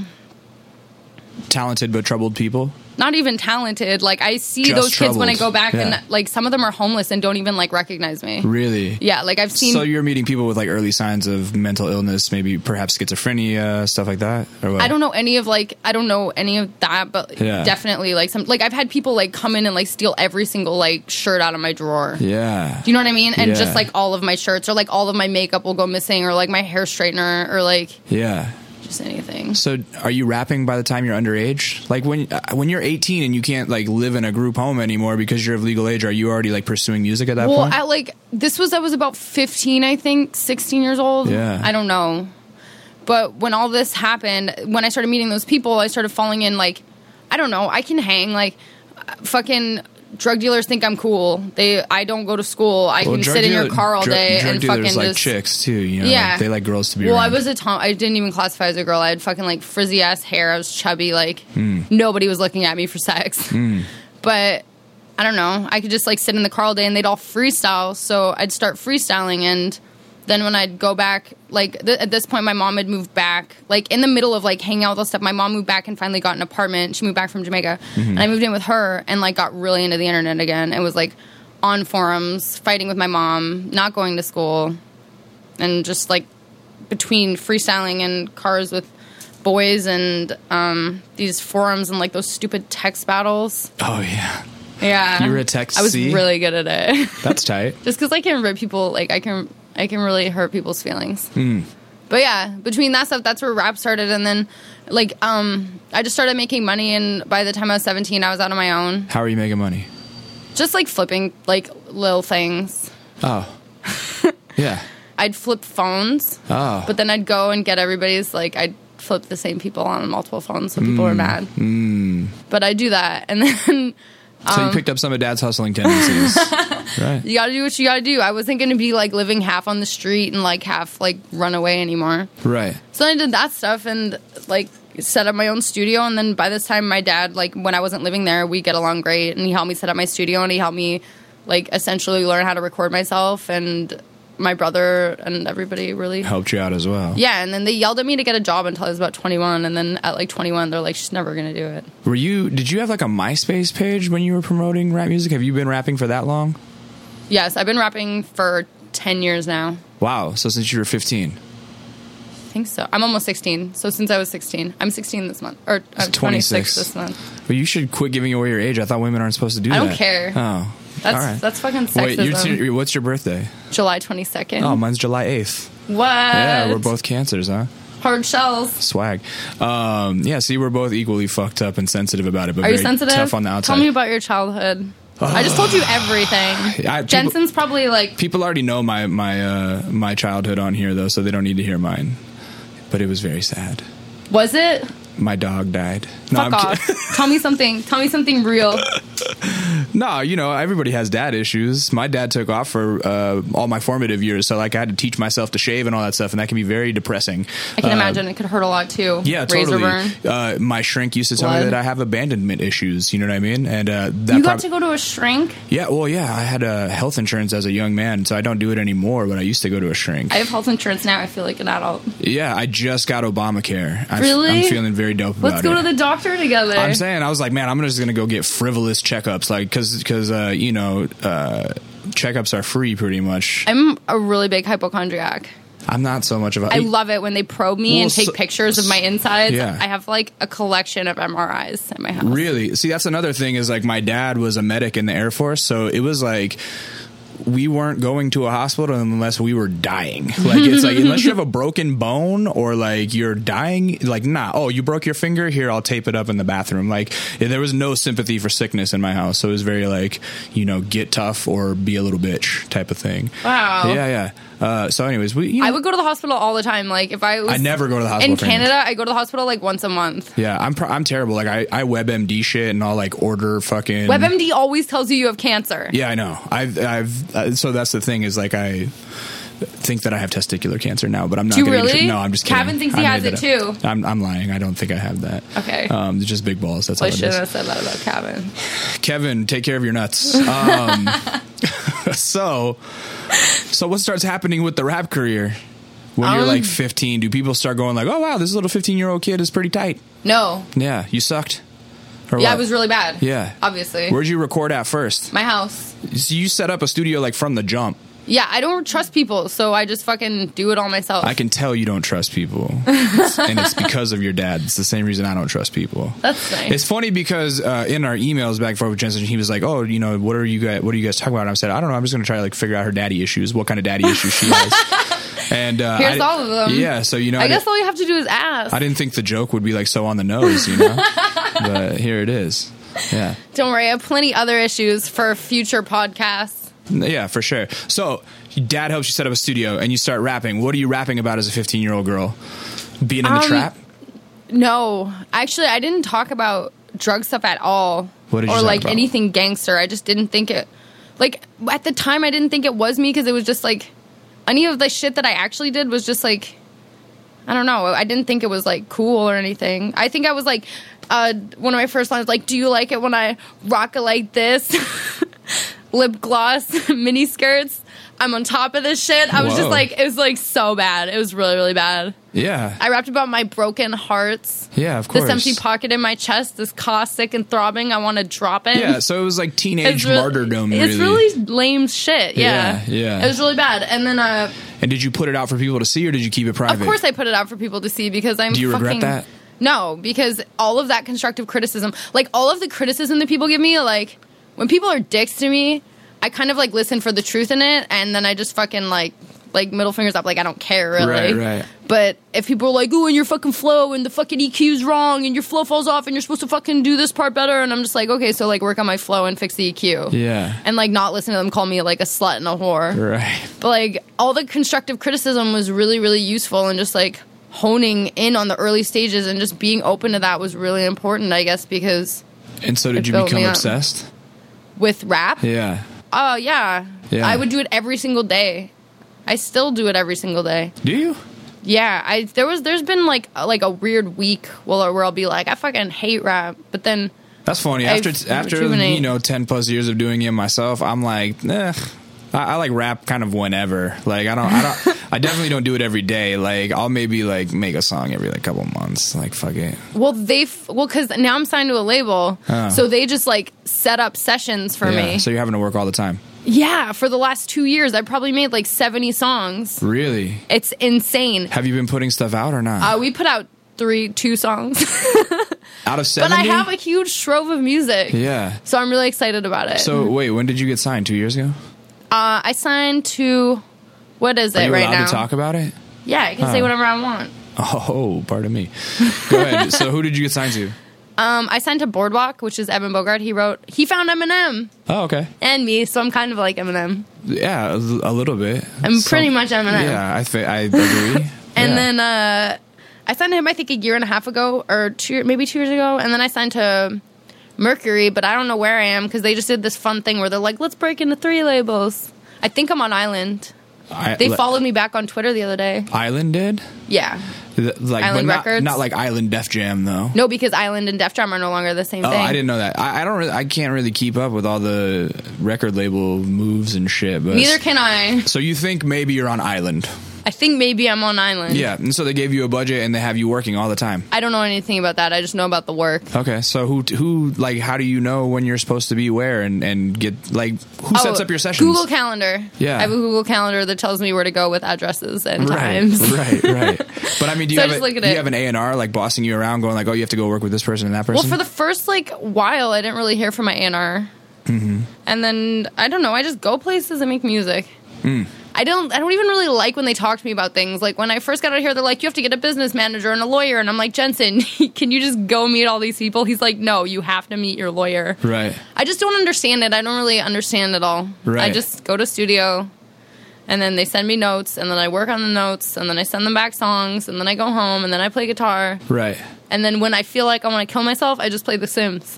Talented but troubled people? Not even talented. Like, I see just those kids troubled. When I go back, and, like, some of them are homeless and don't even, like, recognize me. Really? Yeah, like, I've seen... So you're meeting people with, like, early signs of mental illness, maybe perhaps schizophrenia, stuff like that? Or what? I don't know any of that, but definitely, like, some... Like, I've had people, like, come in and, like, steal every single, like, shirt out of my drawer. Yeah. Do you know what I mean? And just, like, all of my shirts, or, like, all of my makeup will go missing, or, like, my hair straightener, or, like... Yeah. Anything. So are you rapping by the time you're underage? Like when you're 18 and you can't like live in a group home anymore because you're of legal age, are you already like pursuing music at that point? Well, I was about 15, I think, 16 years old. Yeah. I don't know. But when all this happened, when I started meeting those people, I started falling in like, I don't know, I can hang like fucking drug dealers think I'm cool. I don't go to school. I can sit in your car all day and fucking just like chicks too. You know, like, they like girls to be. Well, around. I was I didn't even classify as a girl. I had fucking like frizzy ass hair. I was chubby. Like nobody was looking at me for sex. But I don't know. I could just like sit in the car all day, and they'd all freestyle. So I'd start freestyling, and then when I'd go back, like at this point, my mom had moved back. Like in the middle of like hanging out with all stuff, my mom moved back and finally got an apartment. She moved back from Jamaica, and I moved in with her and like got really into the internet again. It was like on forums, fighting with my mom, not going to school, and just like between freestyling and cars with boys and these forums and like those stupid text battles. Oh yeah. Yeah. You were a text. I was really good at it. That's tight. Just because I can rip people, like I can really hurt people's feelings. But yeah, between that stuff, that's where rap started. And then, like, I just started making money. And by the time I was 17, I was out on my own. How are you making money? Just, like, flipping, like, little things. Oh. Yeah. I'd flip phones. Oh. But then I'd go and get everybody's, like, I'd flip the same people on multiple phones so people were mad. But I do that. And then... So you picked up some of Dad's hustling tendencies. Right. You gotta do what you gotta do. I wasn't gonna be like living half on the street and like half like run away anymore. Right. So I did that stuff and like set up my own studio. And then by this time, my dad, like when I wasn't living there, we get along great. And he helped me set up my studio, and he helped me like essentially learn how to record myself, and my brother and everybody really helped you out as well. Yeah, and then they yelled at me to get a job until I was about 21, and then at like 21 they're like, she's never gonna do it. Did you have like a MySpace page when you were promoting rap music? Have you been rapping for that long? Yes, I've been rapping for 10 years now. Wow, so since you were 15. I think so. I'm almost 16, so since I was 16. I'm 16 this month, or I'm 26 this month. Well, you should quit giving away your age. I thought women aren't supposed to do that. I don't care. Oh. That's fucking sexism. Wait, what's your birthday? July 22nd. Oh, mine's July 8th. What? Yeah, we're both Cancers, huh? Hard shells. Swag. Yeah, see, we're both equally fucked up and sensitive about it, but Are you very sensitive? tough on the outside. Tell me about your childhood. I just told you everything. Jensen's probably like... People already know my childhood on here, though, so they don't need to hear mine. But it was very sad. Was it? My dog died. Fuck off. Tell me something real. No, everybody has dad issues. My dad took off for all my formative years, so like I had to teach myself to shave and all that stuff, and that can be very depressing. I can imagine it could hurt a lot too. Yeah, Razor totally. burn. My shrink used to tell me that I have abandonment issues. You know what I mean? And you got to go to a shrink? Yeah, well, yeah. I had health insurance as a young man, so I don't do it anymore. But I used to go to a shrink. I have health insurance now. I feel like an adult. Yeah, I just got Obamacare. Really? I'm feeling very dope about it. Let's go to the doctor together. I'm saying, I was like, man, I'm just gonna go get frivolous checkups, like because checkups are free pretty much. I'm a really big hypochondriac. I'm not so much of a... I love it when they probe me and take pictures of my insides. Yeah. I have like a collection of MRIs at my house. Really? See, that's another thing is like my dad was a medic in the Air Force, so it was like we weren't going to a hospital unless we were dying. Like, it's like, unless you have a broken bone or like you're dying, like, nah, oh, you broke your finger? Here, I'll tape it up in the bathroom. Like, there was no sympathy for sickness in my house. So it was very like, get tough or be a little bitch type of thing. Wow. Yeah. So anyways, I would go to the hospital all the time. Like, if I was... I never go to the hospital. In Canada, I go to the hospital like once a month. Yeah, I'm terrible. Like, I WebMD shit and I'll like order fucking... WebMD always tells you have cancer. Yeah, I know. So that's the thing is like I think that I have testicular cancer now, but I'm not. Do you really? No, I'm just kidding. Kevin thinks he has it too. I'm lying. I don't think I have that. Okay. It's just big balls. That's all it is. I shouldn't have said that about Kevin. Kevin, take care of your nuts. So what starts happening with the rap career when you're like 15? Do people start going like, oh wow, this little 15-year-old kid is pretty tight? No. Yeah, you sucked. Yeah, it was really bad. Yeah. Obviously. Where'd you record at first? My house. So you set up a studio like from the jump. Yeah, I don't trust people, so I just fucking do it all myself. I can tell you don't trust people. And it's because of your dad. It's the same reason I don't trust people. That's nice. It's funny because in our emails back and forth with Jensen, he was like, oh, what are you guys talking about? And I said, I don't know. I'm just going to try to like figure out her daddy issues, what kind of daddy issues she has. And here's all of them. Yeah, so I guess all you have to do is ask. I didn't think the joke would be like so on the nose, but here it is. Yeah. Don't worry, I have plenty other issues for future podcasts. Yeah, for sure. So, your dad helps you set up a studio and you start rapping. What are you rapping about as a 15-year-old girl? Being in the trap? No. Actually, I didn't talk about drug stuff at all. What did you Or talk like about? anything gangster. I just didn't think it... Like, at the time, I didn't think it was me because it was just like... Any of the shit that I actually did was just like... I don't know. I didn't think it was like cool or anything. I think I was like... one of my first lines like, do you like it when I rock it like this? Lip gloss, mini skirts. I'm on top of this shit. I was just like, it was like so bad. It was really, really bad. Yeah. I rapped about my broken hearts. Yeah, of course. This empty pocket in my chest, this caustic and throbbing. I want to drop it. Yeah, so it was like teenage martyrdom. It's really lame shit. Yeah. Yeah. It was really bad. And then, and did you put it out for people to see or did you keep it private? Of course I put it out for people to see because I'm Do you regret that? No, because all of that constructive criticism, like all of the criticism that people give me, like when people are dicks to me, I kind of like listen for the truth in it, and then I just fucking like middle fingers up, like I don't care really. Right. But if people are like, "Ooh, and your fucking flow and the fucking EQ's wrong and your flow falls off and you're supposed to fucking do this part better," and I'm just like, okay, so like work on my flow and fix the EQ. Yeah. And like not listen to them call me like a slut and a whore. Right. But like all the constructive criticism was really, really useful, and just like honing in on the early stages and just being open to that was really important, I guess, because. And so did you become obsessed with rap? Yeah. Oh, yeah. I would do it every single day. I still do it every single day. Do you? Yeah. There's been like a weird week where I'll be like, I fucking hate rap. But then That's funny. After rejuvenate. 10 plus years of doing it myself, I'm like, I like rap kind of whenever. Like I definitely don't do it every day. Like I'll maybe like make a song every like couple months. Like fuck it. Well, because now I'm signed to a label, so they just like set up sessions for me. So you're having to work all the time. Yeah, for the last 2 years, I probably made like 70 songs. Really? It's insane. Have you been putting stuff out or not? We put out 2 songs. Out of 70? But I have a huge trove of music. Yeah. So I'm really excited about it. So wait, when did you get signed? 2 years ago? I signed to, what is it right now? Are you allowed to talk about it? Yeah, I can say whatever I want. Oh, pardon me. Go ahead. So who did you get signed to? I signed to Boardwalk, which is Evan Bogart. He found Eminem. Oh, okay. And me, so I'm kind of like Eminem. Yeah, a little bit. I'm pretty much Eminem. Yeah, I agree. And then I signed to him, I think, a year and a half ago, or maybe 2 years ago. And then I signed to Mercury, but I don't know where I am because they just did this fun thing where they're like, let's break into 3 labels. I think I'm on Island. They followed me back on Twitter the other day. Island did? Yeah. Like Island but Records? Not like Island Def Jam though. No, because Island and Def Jam are no longer the same thing. I didn't know that. I can't really keep up with all the record label moves and shit. But neither can I. So you think maybe you're on Island? I think maybe I'm on Island. Yeah, and so they gave you a budget and they have you working all the time. I don't know anything about that. I just know about the work. Okay, so who like how do you know when you're supposed to be where and get like who sets up your sessions? Google Calendar. Yeah, I have a Google Calendar that tells me where to go with addresses and times. Right. But I mean, do you have an A&R like bossing you around, going like, oh, you have to go work with this person and that person? Well, for the first like while, I didn't really hear from my A&R, and then I don't know. I just go places and make music. I don't even really like when they talk to me about things. Like when I first got out here, they're like, you have to get a business manager and a lawyer. And I'm like, Jensen, can you just go meet all these people? He's like, no, you have to meet your lawyer. Right. I just don't understand it. I don't really understand it all. Right. I just go to studio and then they send me notes and then I work on the notes and then I send them back songs and then I go home and then I play guitar. Right. And then when I feel like I want to kill myself, I just play The Sims.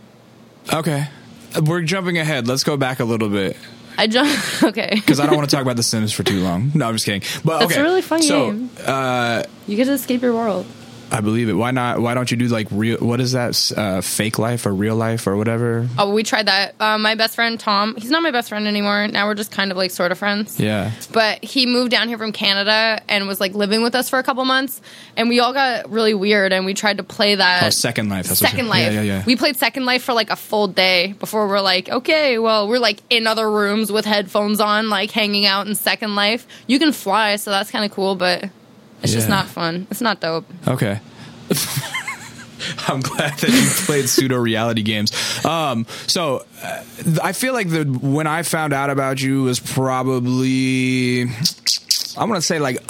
Okay. We're jumping ahead. Let's go back a little bit. Okay. Because I don't want to talk about The Sims for too long. No, I'm just kidding. But That's a really fun game. So, you get to escape your world. I believe it. Why not? Why don't you do like real? What is that? Fake life or real life or whatever? Oh, we tried that. My best friend Tom. He's not my best friend anymore. Now we're just kind of like sort of friends. Yeah. But he moved down here from Canada and was like living with us for a couple months, and we all got really weird. And we tried to play that. Oh, Second Life. That's Second Life. Yeah. We played Second Life for like a full day before we're like, okay, well, we're like in other rooms with headphones on, like hanging out in Second Life. You can fly, so that's kind of cool, but it's just not fun. It's not dope. Okay. I'm glad that you played pseudo reality games. So I feel like when I found out about you was probably, I'm gonna say like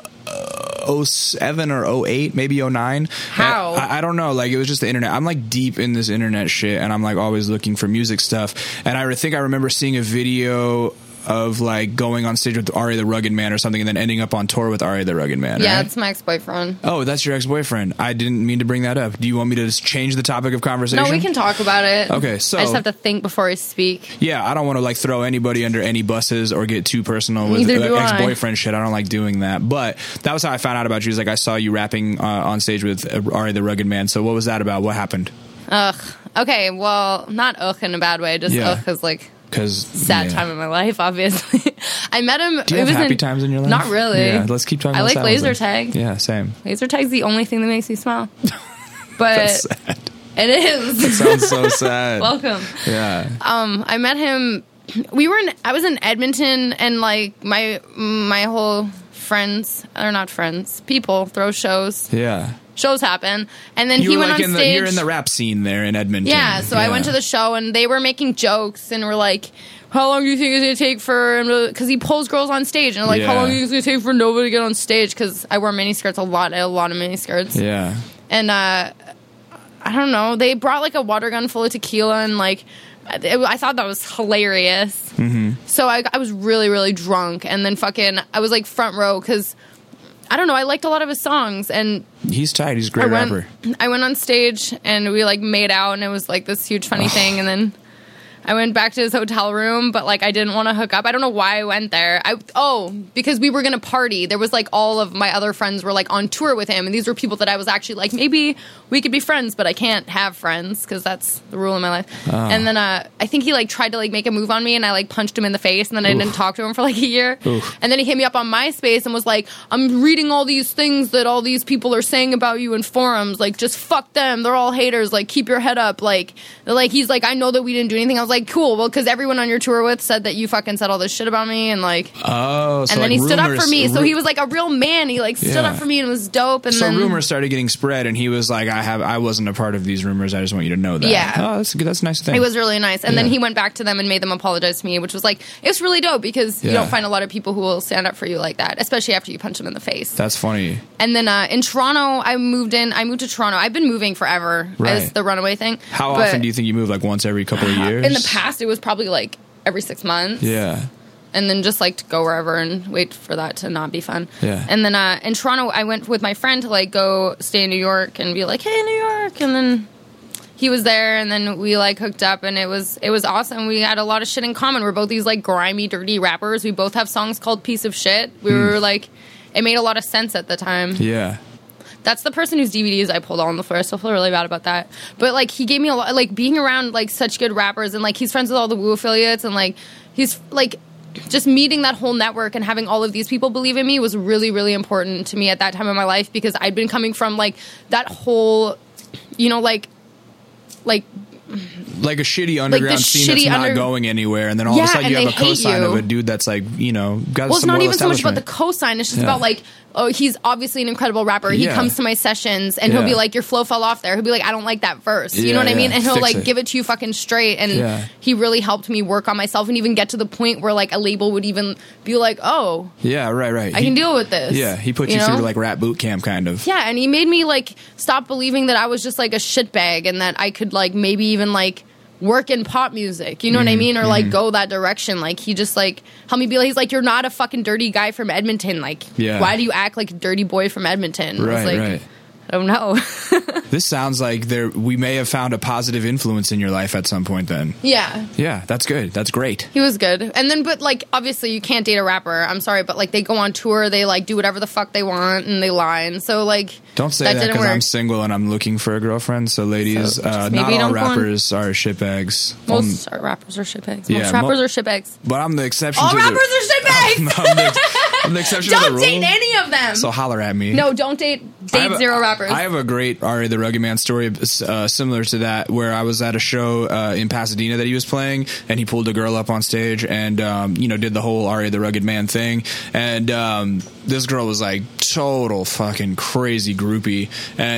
07 or 08, maybe 09. How? I don't know. Like it was just the internet. I'm like deep in this internet shit, and I'm like always looking for music stuff. And I think I remember seeing a video of like going on stage with Ari the Rugged Man or something and then ending up on tour with Ari the Rugged Man. Yeah, right? that's my ex-boyfriend. Oh, that's your ex-boyfriend. I didn't mean to bring that up. Do you want me to just change the topic of conversation? No, we can talk about it. Okay, so I just have to think before I speak. Yeah, I don't want to like throw anybody under any buses or get too personal with ex-boyfriend shit. I don't like doing that. But that was how I found out about you. Is like I saw you rapping on stage with Ari the Rugged Man. So what was that about? What happened? Ugh. Okay, well, not ugh in a bad way. Just ugh because like... sad time in my life, obviously. I met him. Do you have happy times in your life? Not really. Yeah, let's keep talking about I like laser tag. Yeah, same. Laser tag's the only thing that makes me smile. But that's sad. It is. That sounds so sad. Welcome. Yeah. I met him. I was in Edmonton, and like my whole friends, they're not friends, people throw shows. Yeah. Shows happen, and then he went on stage. You're in the rap scene there in Edmonton. Yeah, so I went to the show, and they were making jokes, and were like, how long do you think it's going to take for... Because he pulls girls on stage, and like, how long do you think it's going to take for nobody to get on stage? Because I wear miniskirts a lot. I had a lot of miniskirts. Yeah. And I don't know. They brought like a water gun full of tequila, and like... I thought that was hilarious. Mm-hmm. So I was really, really drunk, and then I was like front row, because... I don't know. I liked a lot of his songs, and he's tight. He's a great rapper. I went on stage, and we like made out, and it was like this huge funny thing. And then I went back to his hotel room, but like I didn't want to hook up. I don't know why I went there. Because we were gonna party. There was like all of my other friends were like on tour with him, and these were people that I was actually like, maybe we could be friends, but I can't have friends because that's the rule in my life. And then I think he like tried to like make a move on me, and I like punched him in the face, and then I didn't talk to him for like a year. And then he hit me up on MySpace and was like, I'm reading all these things that all these people are saying about you in forums. Like, just fuck them. They're all haters. Like, keep your head up. Like he's like, I know that we didn't do anything. I was like, cool. Well, because everyone on your tour with said that you fucking said all this shit about me, and like, and then he stood up for me. So he was like a real man. He like stood up for me and was dope. And so then rumors started getting spread, and he was like, I wasn't a part of these rumors. I just want you to know that. Yeah. Oh, that's good. That's a nice thing. It was really nice. And then he went back to them and made them apologize to me, which was like, it's really dope because you don't find a lot of people who will stand up for you like that, especially after you punch them in the face. That's funny. And then in Toronto, I moved to Toronto. I've been moving forever as the runaway thing. How often do you think you move? Like once every couple of years? In the past, it was probably like every 6 months. Yeah. And then just like to go wherever and wait for that to not be fun. Yeah. And then in Toronto, I went with my friend to like go stay in New York and be like, hey, New York. And then he was there, and then we like hooked up, and it was awesome. We had a lot of shit in common. We're both these like grimy, dirty rappers. We both have songs called Piece of Shit. We were like, it made a lot of sense at the time. Yeah. That's the person whose DVDs I pulled on the floor. I still feel really bad about that. But like, he gave me a lot, like being around like such good rappers, and like he's friends with all the Wu affiliates, and like he's like just meeting that whole network and having all of these people believe in me was really, really important to me at that time in my life, because I'd been coming from like that whole, you know, like a shitty underground scene that's not going anywhere, and then all of a sudden you have a cosign of a dude that's like, you know, got well, it's some not loyal even so much about the cosign. It's just about like, oh, he's obviously an incredible rapper. He comes to my sessions and he'll be like, your flow fell off there. He'll be like, I don't like that verse. You know what I mean? And he'll like give it to you fucking straight. And he really helped me work on myself and even get to the point where like a label would even be like, oh, yeah, right. I can deal with this. Yeah, he put you through like rap boot camp kind of. Yeah, and he made me like stop believing that I was just like a shitbag and that I could like maybe even like work in pop music, you know what I mean? Or like go that direction. Like he just like helped me be like, he's like, you're not a fucking dirty guy from Edmonton. Like, why do you act like a dirty boy from Edmonton? Right, I was like, right. I don't know. This sounds like we may have found a positive influence in your life at some point then. Yeah. Yeah, that's good. That's great. He was good. And then, but like, obviously you can't date a rapper. I'm sorry, but like they go on tour, they like do whatever the fuck they want and they lie. And so like, don't say that because I'm single and I'm looking for a girlfriend. So ladies, not all rappers are shitbags. Most rappers are shitbags. Most rappers are shitbags. But I'm the exception all to rappers are shitbags! I'm the exception to the rule. Don't date any of them. So holler at me. No, don't date zero rappers. I have a great Ari the Rugged Man story similar to that, where I was at a show in Pasadena that he was playing, and he pulled a girl up on stage and did the whole Ari the Rugged Man thing, and this girl was like total fucking crazy groupie,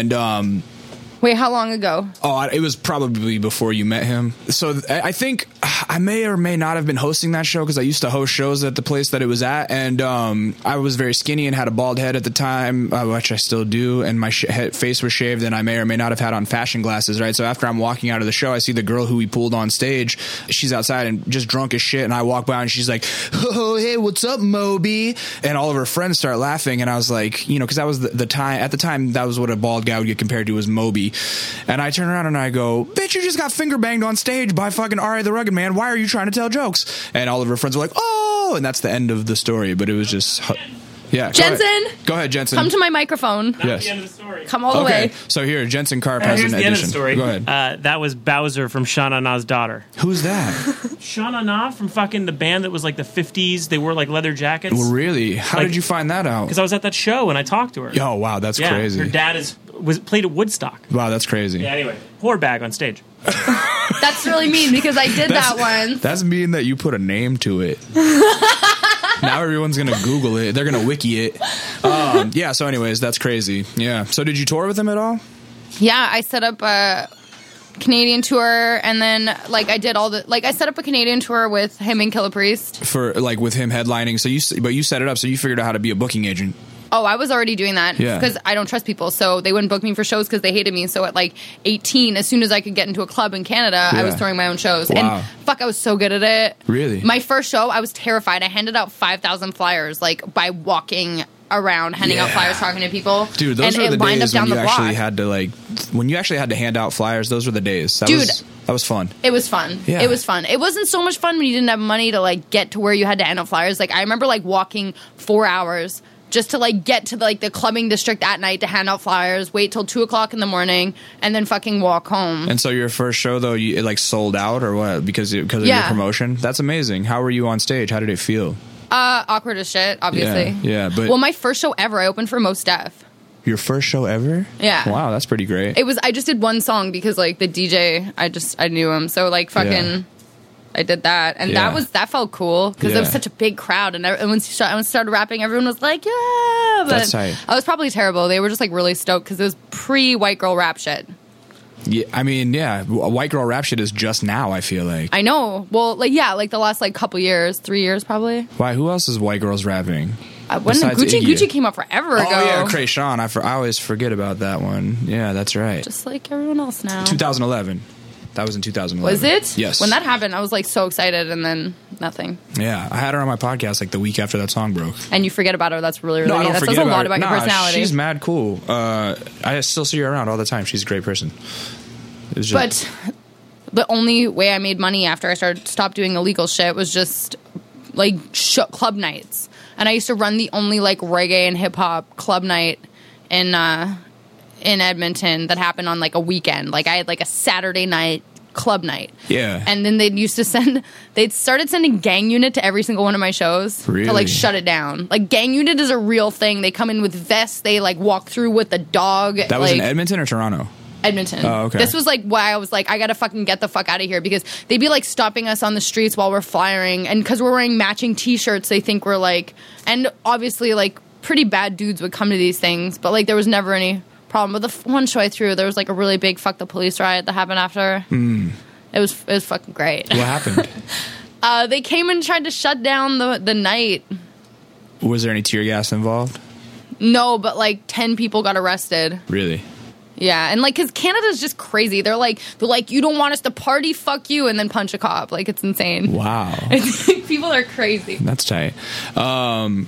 and wait, how long ago? Oh, it was probably before you met him. So I think I may or may not have been hosting that show because I used to host shows at the place that it was at. And I was very skinny and had a bald head at the time, which I still do. And my face was shaved, and I may or may not have had on fashion glasses, right? So after I'm walking out of the show, I see the girl who he pulled on stage. She's outside and just drunk as shit. And I walk by and she's like, oh, hey, what's up, Moby? And all of her friends start laughing. And I was like, because that was the time. At the time, that was what a bald guy would get compared to, was Moby. And I turn around and I go, bitch, you just got finger banged on stage by fucking Ari the Rugged Man. Why are you trying to tell jokes? And all of her friends were like, oh, and that's the end of the story. But it was just, yeah. Jensen. Go ahead, Jensen. Come to my microphone. That's the end of the story. Come all the way. So here, Jensen Karp has an the addition. End of the story. Go ahead. That was Bowser from Shauna Na's daughter. Who's that? Shauna Na from fucking the band that was like the 50s. They wore like leather jackets. Well, really? How did you find that out? Because I was at that show and I talked to her. Oh, wow, that's crazy. Her dad played at Woodstock. Wow, that's crazy. Yeah, anyway. Whore bag on stage. That's really mean because I did that once. That's mean that you put a name to it. Now everyone's going to Google it. They're going to wiki it. Yeah, so anyways, that's crazy. Yeah. So did you tour with him at all? Yeah, I set up a Canadian tour, and then like I did all the I set up a Canadian tour with him and Killah Priest. For like with him headlining. So you set it up, so you figured out how to be a booking agent. Oh, I was already doing that because I don't trust people, so they wouldn't book me for shows because they hated me. So at like 18, as soon as I could get into a club in Canada, I was throwing my own shows. Wow. And fuck, I was so good at it. Really? My first show, I was terrified. I handed out 5,000 flyers like by walking around handing out flyers, talking to people. Dude, those and were the days when you actually block. had to like, when you actually had to hand out flyers. Those were the days. That was fun. It was fun. Yeah. It was fun. It wasn't so much fun when you didn't have money to like get to where you had to hand out flyers. Like I remember like walking 4 hours just to like get to like the clubbing district at night to hand out flyers, wait till 2:00 in the morning, and then fucking walk home. And so your first show though, it like sold out or what? Because of your promotion? That's amazing. How were you on stage? How did it feel? Awkward as shit, obviously. Yeah, but... Well, my first show ever, I opened for Mos Def. Your first show ever? Yeah. Wow, that's pretty great. I just did one song because, like, the DJ, I knew him. So, like, fucking, I did that. And that felt cool because it was such a big crowd. And once I started rapping, everyone was like, yeah. But that's tight. I was probably terrible. They were just, like, really stoked because it was pre-white girl rap shit. Yeah, I mean, white girl rap shit is just now, I feel like. I know. Well, like the last, like, couple years, 3 years probably. Why? Who else is white girls rapping? When Gucci came out forever ago. Oh, yeah, Kreayshawn. I always forget about that one. Yeah, that's right. Just like everyone else now. 2011. That was in 2011. Was it? Yes. When that happened, I was, like, so excited, and then nothing. Yeah, I had her on my podcast, like, the week after that song broke. And you forget about her. That's really, really No, I don't that forget says a lot about your personality. She's mad cool. I still see her around all the time. She's a great person. But the only way I made money after I stopped doing illegal shit was just like club nights. And I used to run the only like reggae and hip hop club night in Edmonton that happened on like a weekend. Like I had like a Saturday night club night. Yeah. And then they'd started sending Gang Unit to every single one of my shows to like shut it down. Like Gang Unit is a real thing. They come in with vests. They like walk through with a dog. That was in Edmonton or Toronto? Edmonton. Oh, okay. This was like why I was like, I gotta fucking get the fuck out of here because they'd be like stopping us on the streets while we're flying, and because we're wearing matching t-shirts, they think we're like, and obviously like pretty bad dudes would come to these things, but like there was never any problem. But the one show I threw, there was like a really big fuck the police riot that happened after. It was fucking great. What happened? They came and tried to shut down the night. Was there any tear gas involved? No, but like 10 people got arrested. Really? Yeah, and like, cause Canada's just crazy. They're like, you don't want us to party, fuck you, and then punch a cop. Like, it's insane. Wow. People are crazy. That's tight. So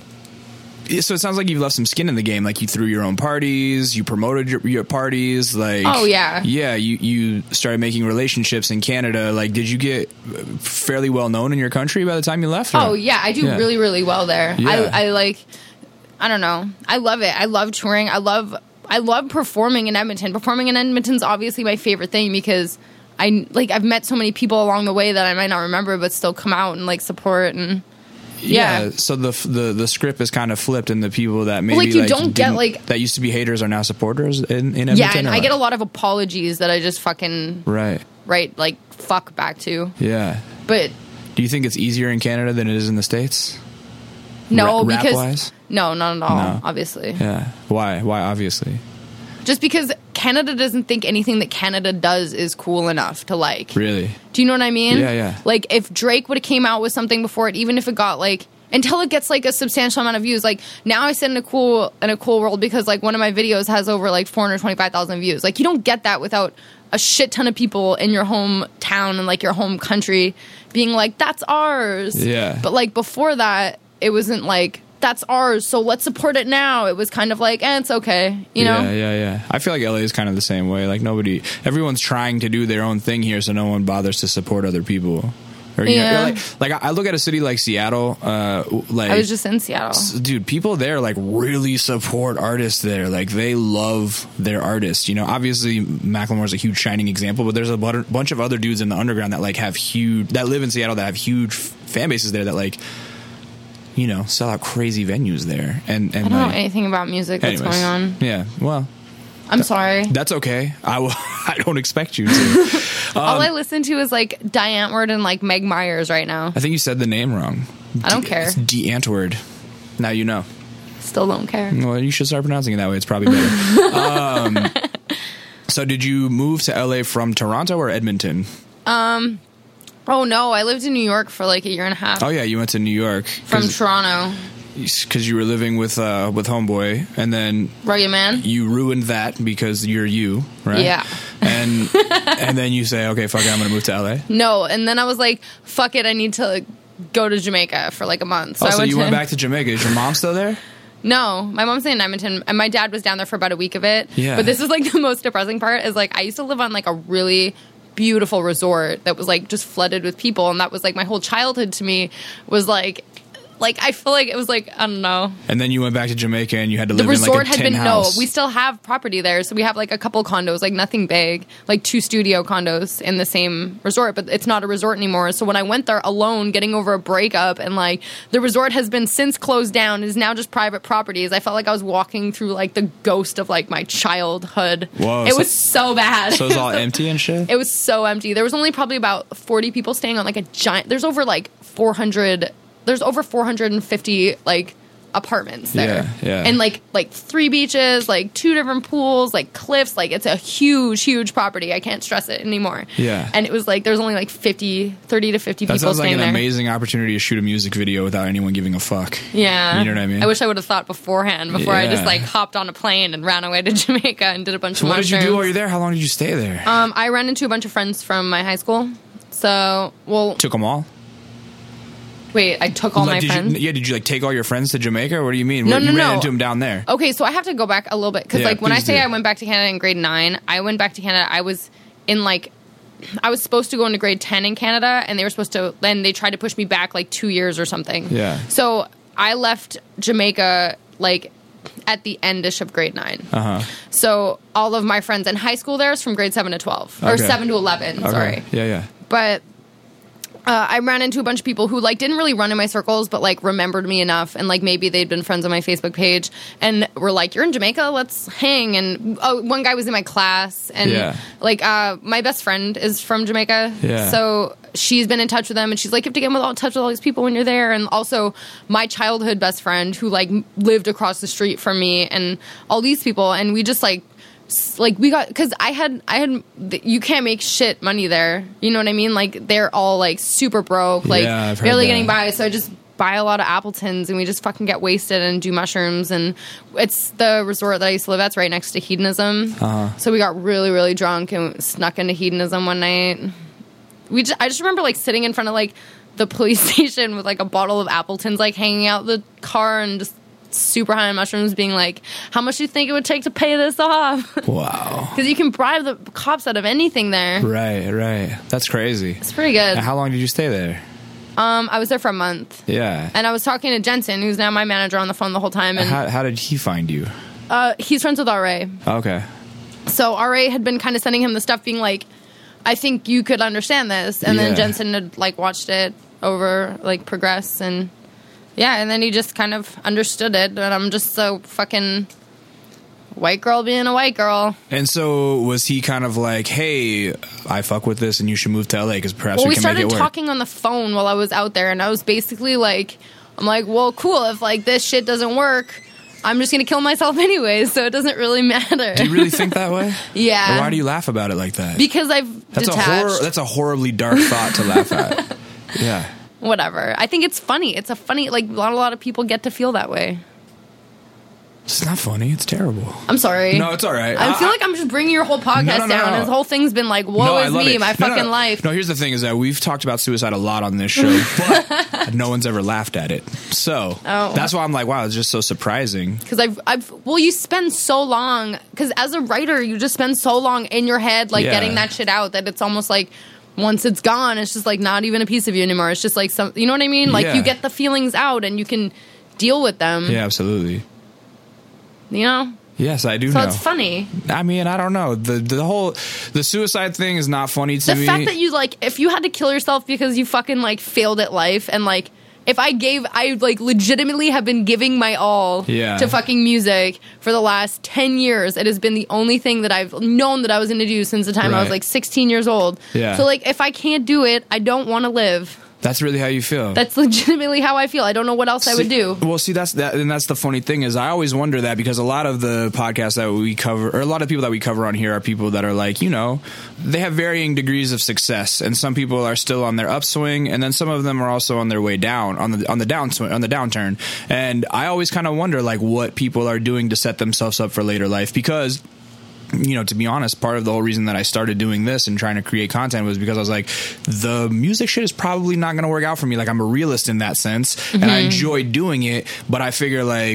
it sounds like you've left some skin in the game. Like you threw your own parties, you promoted your parties. Like, oh yeah, yeah. You started making relationships in Canada. Like, did you get fairly well known in your country by the time you left? Or? Oh yeah, I do really, really well there. Yeah. I don't know. I love it. I love touring. I love performing in Edmonton. Performing in Edmonton's obviously my favorite thing because I've met so many people along the way that I might not remember, but still come out and like support and. Yeah. So the script is kind of flipped, and the people that maybe like you don't get like that used to be haters are now supporters in Edmonton. Yeah, and I get a lot of apologies that I just fucking right like fuck back to. Yeah. But do you think it's easier in Canada than it is in the States? No, because rap-wise? No, not at all. No. Obviously. Yeah. Why obviously? Just because Canada doesn't think anything that Canada does is cool enough to like. Really? Do you know what I mean? Yeah. Like if Drake would have came out with something before it, even if it got like until it gets like a substantial amount of views. Like now I sit in a cool world because like one of my videos has over like 425,000 views. Like you don't get that without a shit ton of people in your hometown and like your home country being like, that's ours. Yeah. But like before that, it wasn't like, that's ours, so let's support it now. It was kind of like, it's okay, you know? Yeah. I feel like LA is kind of the same way. Like everyone's trying to do their own thing here, so no one bothers to support other people. Or, you know, like I look at a city like Seattle. Like I was just in Seattle, dude. People there like really support artists there. Like they love their artists. You know, obviously Macklemore's a huge shining example, but there's a bunch of other dudes in the underground that like that live in Seattle that have huge fan bases there that like. You know, sell out crazy venues there, and I don't know anything about music that's going on. Yeah, well, I'm sorry. That's okay. I don't expect you to. All I listen to is like Die Antwoord and like Meg Myers right now. I think you said the name wrong. I don't care. It's Die Antwoord. Now you know. Still don't care. Well, you should start pronouncing it that way. It's probably better. So, did you move to LA from Toronto or Edmonton? Oh, no. I lived in New York for like a year and a half. Oh, yeah. You went to New York. From Toronto. Because you were living with Homeboy, and then... Rugged Man. You ruined that because you're you, right? Yeah. And then you say, okay, fuck it, I'm going to move to LA? No, and then I was like, fuck it, I need to go to Jamaica for like a month. So you went back to Jamaica. Is your mom still there? No, my mom's in Edmonton, and my dad was down there for about a week of it. Yeah. But this is like the most depressing part is like I used to live on like a really beautiful resort that was like just flooded with people, and that was like my whole childhood to me was like I feel like it was like, I don't know. And then you went back to Jamaica and you had to live The in like resort a had tin been house. no. We still have property there, so we have like a couple condos, like nothing big, like 2 studio condos in the same resort, but it's not a resort anymore. So when I went there alone, getting over a breakup, and like the resort has been since closed down, is now just private properties. I felt like I was walking through like the ghost of like my childhood. Whoa, it was so bad. So it was all empty and shit? It was so empty. There was only probably about 40 people staying on like a giant. There's over 450 like apartments there. Yeah. And like 3 beaches, like 2 different pools, like cliffs, like it's a huge property. I can't stress it anymore. Yeah. And it was like there's only like 30 to 50 That people sounds like staying an there. amazing opportunity to shoot a music video without anyone giving a fuck. Yeah. You know what I mean? I wish I would have thought beforehand before I just Yeah. like hopped on a plane and ran away to Jamaica and did a bunch So of what did mushrooms. you do while you're there? How long did you stay there? I ran into a bunch of friends from my high school. So, well, Took them all? wait, I took all my friends. Did you like take all your friends to Jamaica? Or what do you mean? No, you no, ran no. into them down there. Okay, so I have to go back a little bit because, Yeah, like, when I please say do. I went back to Canada in grade 9, I went back to Canada. I was in like, I was supposed to go into grade 10 in Canada, and they were supposed to. Then they tried to push me back like 2 years or something. Yeah. So I left Jamaica like at the endish of grade 9. So all of my friends in high school there is from grade 7 to 12 or Okay. 7 to 11. Okay. Sorry, Yeah. but. I ran into a bunch of people who like didn't really run in my circles, but like remembered me enough, and like maybe they'd been friends on my Facebook page, and were like, "You're in Jamaica, let's hang." And one guy was in my class, and Yeah. like my best friend is from Jamaica, Yeah. so she's been in touch with them, and she's like, "You have to get in touch with all these people when you're there." And also my childhood best friend who like lived across the street from me, and all these people, and we just like we got, because I had you can't make shit money there, you know what I mean, like they're all like super broke, like Yeah, I've heard barely that. getting by, so I just buy a lot of Appletons and we just fucking get wasted and do mushrooms. And it's the resort that I used to live at's right next to Hedonism, so we got really drunk and snuck into Hedonism one night. I just remember like sitting in front of like the police station with like a bottle of Appletons like hanging out the car and just super high on mushrooms, being like, how much do you think it would take to pay this off? Wow. Because you can bribe the cops out of anything there. Right. That's crazy. It's pretty good. And how long did you stay there? I was there for a month. Yeah. And I was talking to Jensen, who's now my manager, on the phone the whole time. And How did he find you? he's friends with RA. Okay. So RA had been kind of sending him the stuff being like, I think you could understand this. And Yeah. then Jensen had like watched it over, like progress, and yeah, and then he just kind of understood it. And I'm just so fucking white girl being a white girl. And so was he kind of like, hey, I fuck with this and you should move to LA because perhaps Well, we we can make it started work? talking on the phone while I was out there, and I was basically like, I'm like, well, cool, if like this shit doesn't work, I'm just gonna kill myself anyways, so it doesn't really matter. Do you really think that way? Yeah. Or why do you laugh about it like that? Because I've detached. That's a horribly dark thought to laugh at. Yeah. Whatever. I think it's funny. It's a funny, like, a lot of people get to feel that way. It's not funny. It's terrible. I'm sorry. No, it's all right. I feel like I'm just bringing your whole podcast No. down. This whole thing's been like, woe I is love me, it. my No, fucking life. No, here's the thing is that we've talked about suicide a lot on this show, but no one's ever laughed at it. So that's why I'm like, wow, it's just so surprising. Because you spend so long, because as a writer, you just spend so long in your head, like, Yeah. getting that shit out, that it's almost like, once it's gone, it's just like not even a piece of you anymore. It's just like some, you know what I mean? Like, Yeah. you get the feelings out and you can deal with them. Yeah, absolutely. You know? Yes, I do So know. it's funny. I mean, I don't know. The suicide thing is not funny to The me. fact that you, like, if you had to kill yourself because you fucking, like, failed at life, and, like, if I like, legitimately have been giving my all Yeah. to fucking music for the last 10 years. It has been the only thing that I've known that I was going to do since the time I was, Right. like, 16 years old. Yeah. So, like, if I can't do it, I don't want to live. That's really how you feel. That's legitimately how I feel. I don't know what else I would do. Well, see, that's the funny thing is I always wonder that, because a lot of the podcasts that we cover, or a lot of people that we cover on here, are people that are like, you know, they have varying degrees of success, and some people are still on their upswing, and then some of them are also on their way down, on the downswing, on the downturn. And I always kind of wonder, like, what people are doing to set themselves up for later life, because, you know, to be honest, part of the whole reason that I started doing this and trying to create content was because I was like, the music shit is probably not going to work out for me. Like, I'm a realist in that sense, and I enjoy doing it, but I figure, like,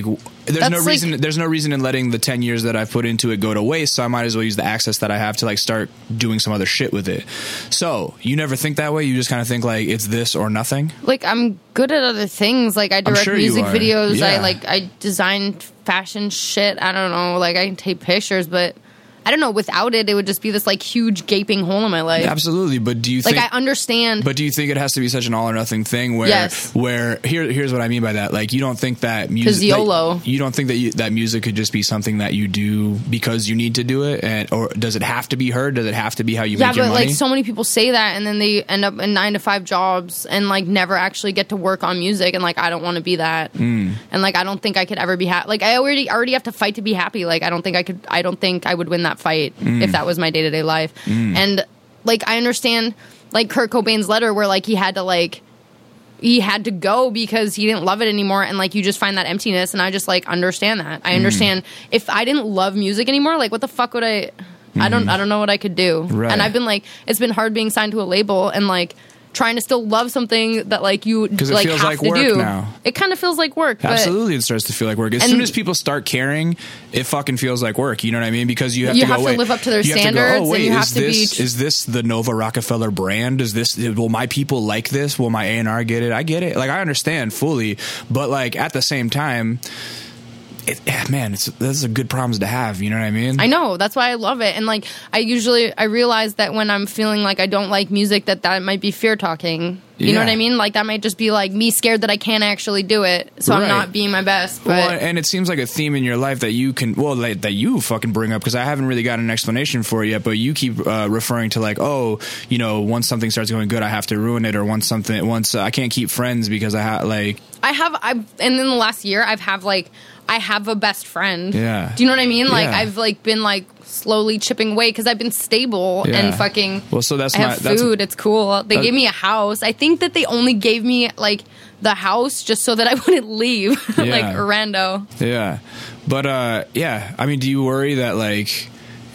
There's no reason in letting the 10 years that I've put into it go to waste, so I might as well use the access that I have to like start doing some other shit with it. So you never think that way? You just kind of think like it's this or nothing? Like, I'm good at other things. Like, I direct music videos. Yeah. I design fashion shit. I don't know. Like, I can take pictures, but I don't know. Without it, it would just be this like huge gaping hole in my life. Absolutely, but do you think? Like, I understand. But do you think it has to be such an all or nothing thing? Where, yes. Where here's what I mean by that. Like, you don't think that music? Because YOLO. Like, you don't think that that music could just be something that you do because you need to do it, or does it have to be heard? Does it have to be how you make your money? Yeah, but like so many people say that, and then they end up in 9-to-5 jobs and like never actually get to work on music. And like, I don't want to be that. And like, I don't think I could ever be happy. Like, I already have to fight to be happy. Like, I don't think I would win that fight if that was my day-to-day life. And like, I understand like Kurt Cobain's letter where like he had to go because he didn't love it anymore, and like you just find that emptiness, and I just like understand that. I understand if I didn't love music anymore, like what the fuck would I don't know what I could do. Right. And I've been like, it's been hard being signed to a label and like trying to still love something that like you like feels have like to work do now. It kind of feels like work. Absolutely, it starts to feel like work. As soon as people start caring, it fucking feels like work. You know what I mean? Because you have to live up to their standards. Wait, and you have to is this the Nova Rockefeller brand? Will my people like this? Will my A&R get it? I get it. Like, I understand fully, but like at the same time, those are good problems to have. You know what I mean? I know. That's why I love it. And like, I realize that when I'm feeling like I don't like music, that might be fear talking. You know what I mean? Like, that might just be like me scared that I can't actually do it, so I'm not being my best. But. Well, and it seems like a theme in your life that you can, that you fucking bring up, because I haven't really got an explanation for it yet, but you keep referring to like, oh, you know, once something starts going good, I have to ruin it, or once I can't keep friends because and in the last year, I have a best friend. Yeah. Do you know what I mean? Like, yeah. I've like been like slowly chipping away because I've been stable and fucking. Well, so I have food. It's cool. They gave me a house. I think that they only gave me like the house just so that I wouldn't leave, like rando. Yeah, but I mean, do you worry that like?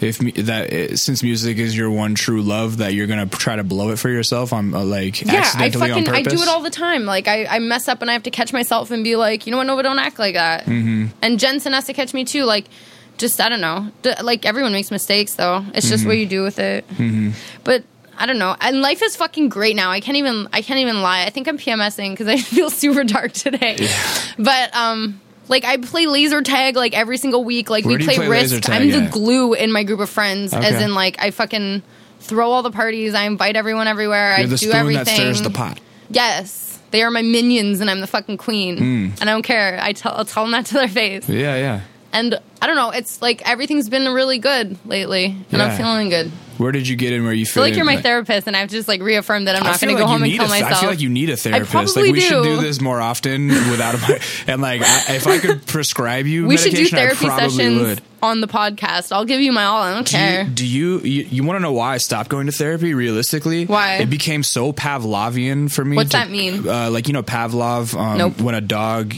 Since music is your one true love, that you're gonna try to blow it for yourself on accidentally on purpose? I do it all the time. Like I mess up and I have to catch myself and be like, you know what, Nova, don't act like that. And Jensen has to catch me too. Like, just I don't know. Like, everyone makes mistakes though. It's just what you do with it. But I don't know. And life is fucking great now. I can't even lie. I think I'm PMSing because I feel super dark today. Yeah. But like, I play laser tag like every single week. Like, we play Risk. I'm the glue in my group of friends. Okay. As in, like, I fucking throw all the parties. I invite everyone everywhere. You're the do spoon everything. that stirs the pot. Yes. They are my minions, and I'm the fucking queen. And I don't care. I'll tell them that to their face. Yeah, yeah. And I don't know. It's like everything's been really good lately, and I'm feeling good. Where did you get in where you feel like you're my therapist, and I've just like reaffirmed that I'm not going to go home and kill myself. I feel like you need a therapist. I probably we should do this more often without and like if I could prescribe you we medication, should do therapy sessions would. On the podcast. I'll give you my all. I don't care. Do you want to know why I stopped going to therapy? Realistically, why? It became so Pavlovian for me. What's that mean? Like, you know, Pavlov. Nope. When a dog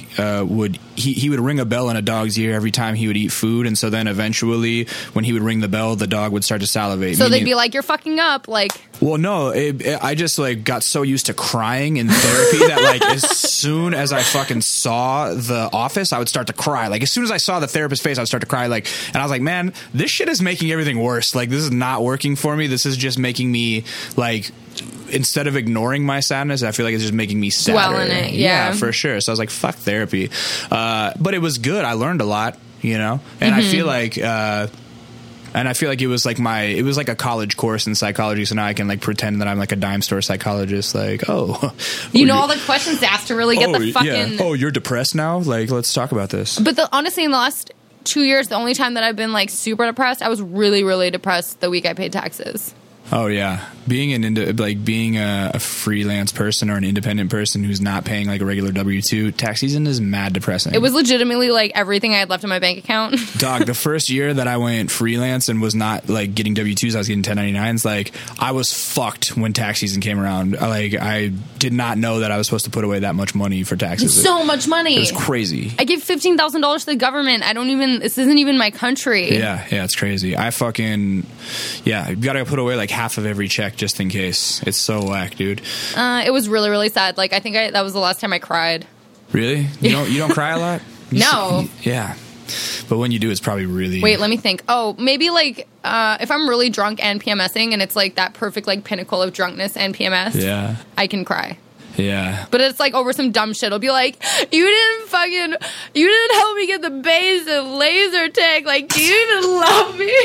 he would ring a bell in a dog's ear every time he would eat food, and so then eventually when he would ring the bell, the dog would start to salivate. So they'd be like, "You're fucking up." Like, well, no, I just like got so used to crying in therapy that like as soon as I fucking saw The Office, I would start to cry. Like, as soon as I saw the therapist's face, I would start to cry. Like, and I was like, man, this shit is making everything worse. Like, this is not working for me. This is just making me like. Instead of ignoring my sadness, I feel like it's just making me sadder. Dwell in it, yeah, for sure. So I was like, fuck therapy. But it was good. I learned a lot, you know? And I feel like... And I feel like it was like a college course in psychology, so now I can like pretend that I'm like a dime store psychologist, like, all the questions asked to really get the fucking... Yeah. Oh, you're depressed now? Like, let's talk about this. But honestly, in the last 2 years, the only time that I've been like super depressed, I was really, really depressed the week I paid taxes. Oh yeah, being a freelance person or an independent person who's not paying like a regular W-2, tax season is mad depressing. It was legitimately like everything I had left in my bank account. Dog, the first year that I went freelance and was not like getting W-2s, I was getting 1099s. Like, I was fucked when tax season came around. Like, I did not know that I was supposed to put away that much money for taxes. So much money. It was crazy. I gave $15,000 to the government. This isn't even my country. Yeah, it's crazy. You gotta put away like half of every check just in case. It's so whack, dude. It was really, really sad. Like, I think that was the last time I cried. Really? You don't cry a lot? No. Yeah. But when you do, it's probably really... Wait, let me think. Oh, maybe like if I'm really drunk and PMSing and it's like that perfect like pinnacle of drunkenness and PMS, Yeah. I can cry. Yeah. But it's like over some dumb shit. It'll be like, you didn't help me get the base and laser tag. Like, do you even love me?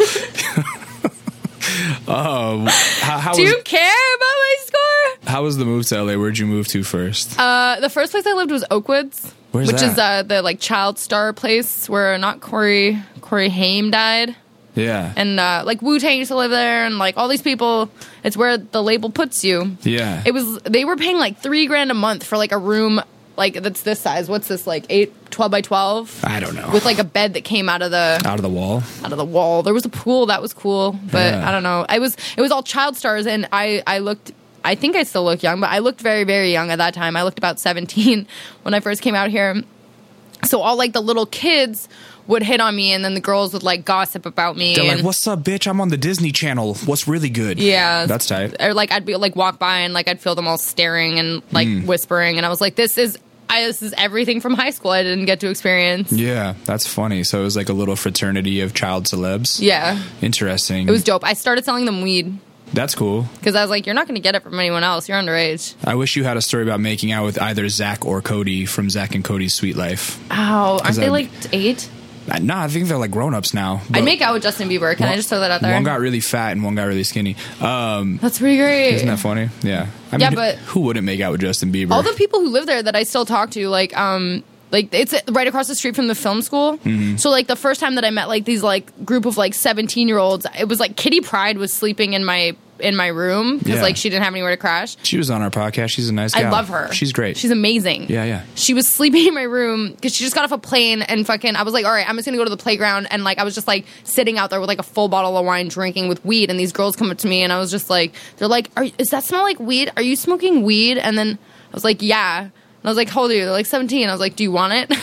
Do you care about my score? How was the move to LA? Where'd you move to first? The first place I lived was Oakwoods. Where's which that? is the like child star place where not Corey Haim died. Yeah. And like Wu-Tang used to live there, and like all these people. It's where the label puts you. Yeah. They were paying like $3,000 a month for like a room like that's this size. What's this, like 12 by 12? I don't know. With like a bed that came out of the wall. There was a pool that was cool, but Yeah. I don't know. It was all child stars, and I looked. I think I still look young, but I looked very, very young at that time. I looked about 17 when I first came out here. So all like the little kids would hit on me, and then the girls would like gossip about me. They're and, like, "What's up, bitch? I'm on the Disney Channel. What's really good?" Yeah, that's tight. Or like I'd be like walk by and like I'd feel them all staring and like whispering, and I was like, "This is everything from high school I didn't get to experience." Yeah, that's funny. So it was like a little fraternity of child celebs. Yeah, Interesting. it was dope. I started selling them weed. That's cool. Because I was like, you're not going to get it from anyone else. You're underage. I wish you had a story about making out with either Zach or Cody from Zach and Cody's Sweet Life. Oh, aren't they like 8? No, I think they're like grown-ups now. I'd make out with Justin Bieber. Can I just throw that out there? One got really fat and one got really skinny. That's pretty great. Isn't that funny? Yeah. I Yeah, mean, but- who wouldn't make out with Justin Bieber? All the people who live there that I still talk to, like it's right across the street from the film school. Mm-hmm. So like the first time that I met like these like group of like 17-year-olds, it was like Kitty Pryde was sleeping in my room because Yeah. like she didn't have anywhere to crash. She was on our podcast. She's a nice gal. I love her. She's great. She's amazing. Yeah. She was sleeping in my room because she just got off a plane and fucking. I was like, all right, I'm just gonna go to the playground, and like I was just like sitting out there with like a full bottle of wine, drinking with weed, and these girls come up to me, and I was just like, they're like, does that smell like weed? Are you smoking weed? And then I was like, yeah. And I was like, how old are you? They're like 17. I was like, do you want it?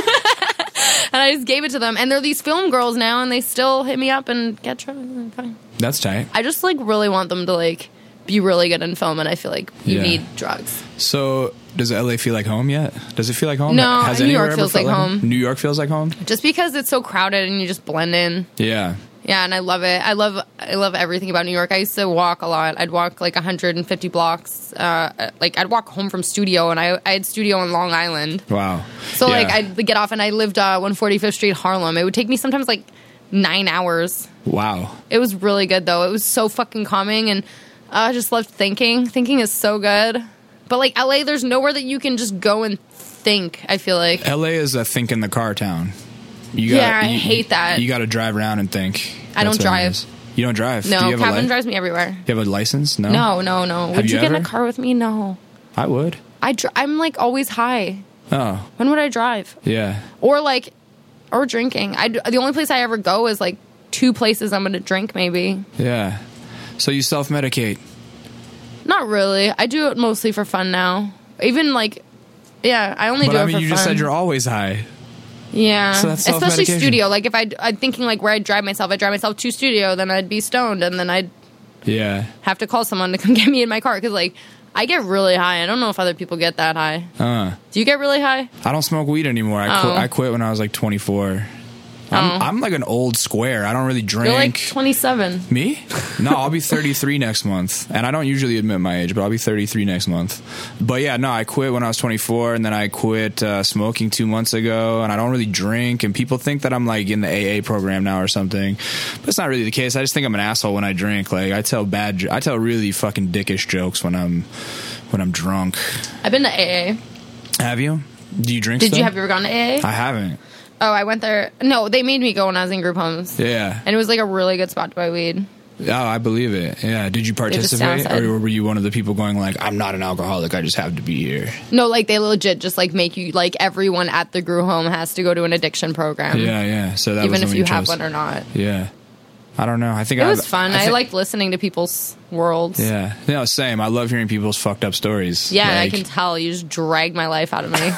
And I just gave it to them, and they're these film girls now, and they still hit me up and get drugs. Fine. That's tight. I just like really want them to like be really good in film, and I feel like you Yeah. need drugs. So, does LA feel like home yet? Does it feel like home? No, Has New anywhere York ever feels felt like home. New York feels like home? Just because it's so crowded and you just blend in. Yeah. Yeah, and I love it. I love everything about New York. I used to walk a lot. I'd walk like 150 blocks. Like I'd walk home from studio, and I had studio on Long Island. Wow. So Yeah. like I'd get off, and I lived 145th Street, Harlem. It would take me sometimes like 9 hours. Wow. It was really good though. It was so fucking calming, and I just loved thinking. Thinking is so good. But like LA, there's nowhere that you can just go and think. I feel like. LA is a think in the car town. I hate that. You got to drive around and think. I don't That's what it drive. is. You don't drive? No, Do you have Calvin a drives me everywhere. You have a license? No. No. Would you you get in a ever? car with me? No. I would. I'm like always high. Oh, When would I drive? yeah. Or drinking. The only place I ever go is like 2 places I'm going to drink maybe. Yeah. So you self-medicate. Not really. I do it mostly for fun now. Even like, yeah, I only But do it I mean, for you fun. just said you're always high. Yeah. So that's Especially self-medication. studio. Like if I'm thinking like where I'd drive myself to studio, then I'd be stoned, and then I'd Yeah. have to call someone to come get me in my car because like I get really high. I don't know if other people get that high. Do you get really high? I don't smoke weed anymore. I quit when I was like 24. I'm like an old square. I don't really drink. You're like 27. Me? No, I'll be 33 next month. And I don't usually admit my age, but I'll be 33 next month. But yeah, no, I quit when I was 24, and then I quit smoking 2 months ago, and I don't really drink, and people think that I'm like in the AA program now or something. But it's not really the case. I just think I'm an asshole when I drink. Like I tell really fucking dickish jokes when I'm drunk. I've been to AA. Have you? Do you drink Have still? you ever gone to AA? I haven't. Oh, I went there. No, they made me go when I was in group homes. Yeah. And it was like a really good spot to buy weed. Oh, I believe it. Yeah. Did you participate, outside. or were you one of the people going like, "I'm not an alcoholic. I just have to be here"? No, like they legit just like make you like everyone at the group home has to go to an addiction program. Yeah. So that was even the if one you chose. have one or not. Yeah. I don't know. I think It was fun. I think- liked listening to people's worlds. Yeah. No, same. I love hearing people's fucked up stories. Yeah, I Like- can tell. You just dragged my life out of me.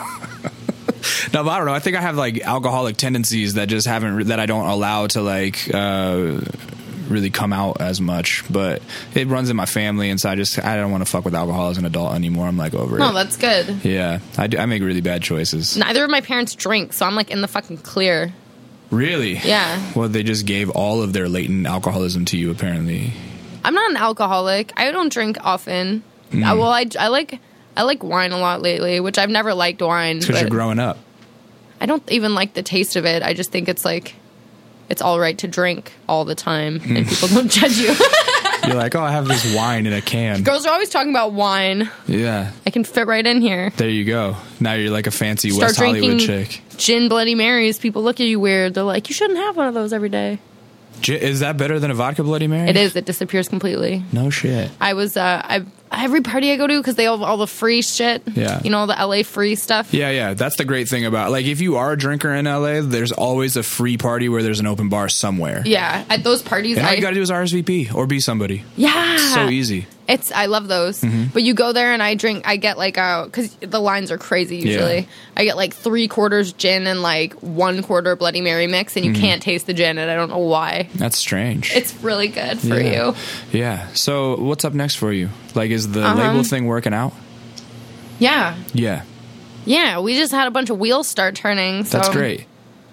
No, but I don't know. I think I have like alcoholic tendencies that just that I don't allow to like really come out as much, but it runs in my family, and so I don't want to fuck with alcohol as an adult anymore. I'm like over it. Oh, that's good. Yeah, I make really bad choices. Neither of my parents drink, so I'm like in the fucking clear. Really? Yeah. Well, they just gave all of their latent alcoholism to you, apparently. I'm not an alcoholic. I don't drink often. I like wine a lot lately, which I've never liked wine. Because you're growing up. I don't even like the taste of it. I just think it's like, it's all right to drink all the time, and people don't judge you. You're like, oh, I have this wine in a can. Girls are always talking about wine. Yeah. I can fit right in here. There you go. Now you're like a fancy West Hollywood chick. Gin Bloody Marys. People look at you weird. They're like, you shouldn't have one of those every day. Is that better than a vodka Bloody Mary? It is. It disappears completely. No shit. I was, every party I go to, because they have all the free shit. Yeah. You know, all the LA free stuff. Yeah. That's the great thing about, like, if you are a drinker in LA, there's always a free party where there's an open bar somewhere. Yeah. At those parties, and all you gotta do is RSVP or be somebody. Yeah. So easy. I love those. Mm-hmm. But you go there and I get like, because the lines are crazy usually. Yeah. I get like 3/4 gin and like 1/4 Bloody Mary mix, and you can't taste the gin, and I don't know why. That's strange. It's really good for you. Yeah. So what's up next for you? Like, is the label thing working out? Yeah. Yeah. Yeah. We just had a bunch of wheels start turning. So. That's great.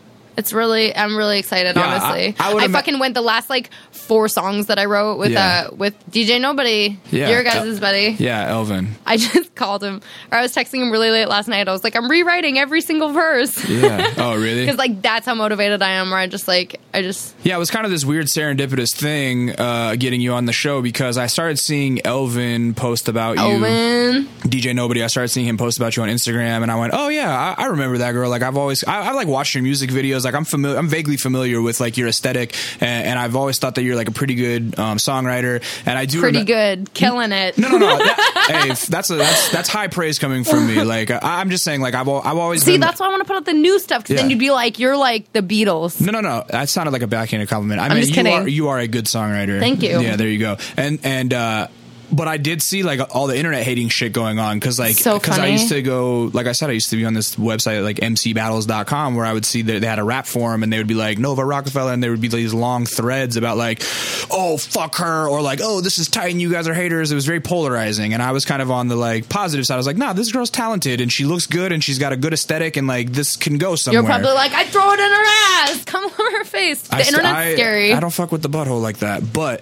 I'm really excited, honestly. I fucking went the last, like, 4 songs that I wrote with DJ Nobody, your guys' buddy. Yeah, Elvin. I just called him, or I was texting him really late last night. I was like, I'm rewriting every single verse. Yeah. Oh, really? Because, like, that's how motivated I am, where I just... Yeah, it was kind of this weird serendipitous thing getting you on the show, because I started seeing Elvin post about you. DJ Nobody, I started seeing him post about you on Instagram, and I went, oh, yeah, I remember that girl. Like, I've like, watched your music videos. Like, I'm vaguely familiar with, like, your aesthetic, and I've always thought that you're, like, a pretty good songwriter, and I do good, killing it. No. Hey, that's high praise coming from me. Like, I'm just saying, like, I've always been, that's why I want to put out the new stuff, because then you'd be like, you're like the Beatles. No, that sounded like a backhanded compliment. I'm just kidding. You are a good songwriter. Thank you. Yeah, there you go. And but I did see, like, all the internet hating shit going on, because I used to go, like I said, I used to be on this website, like mcbattles.com, where I would see that they had a rap forum, and they would be like, Nova Rockefeller, and there would be these long threads about, like, oh, fuck her, or like, oh, this is tight and you guys are haters. It was very polarizing, and I was kind of on the, like, positive side. I was like, nah, this girl's talented, and she looks good, and she's got a good aesthetic, and, like, this can go somewhere. You're probably like, I'd throw it in her ass, come on her face. The internet's scary. I don't fuck with the butthole like that, but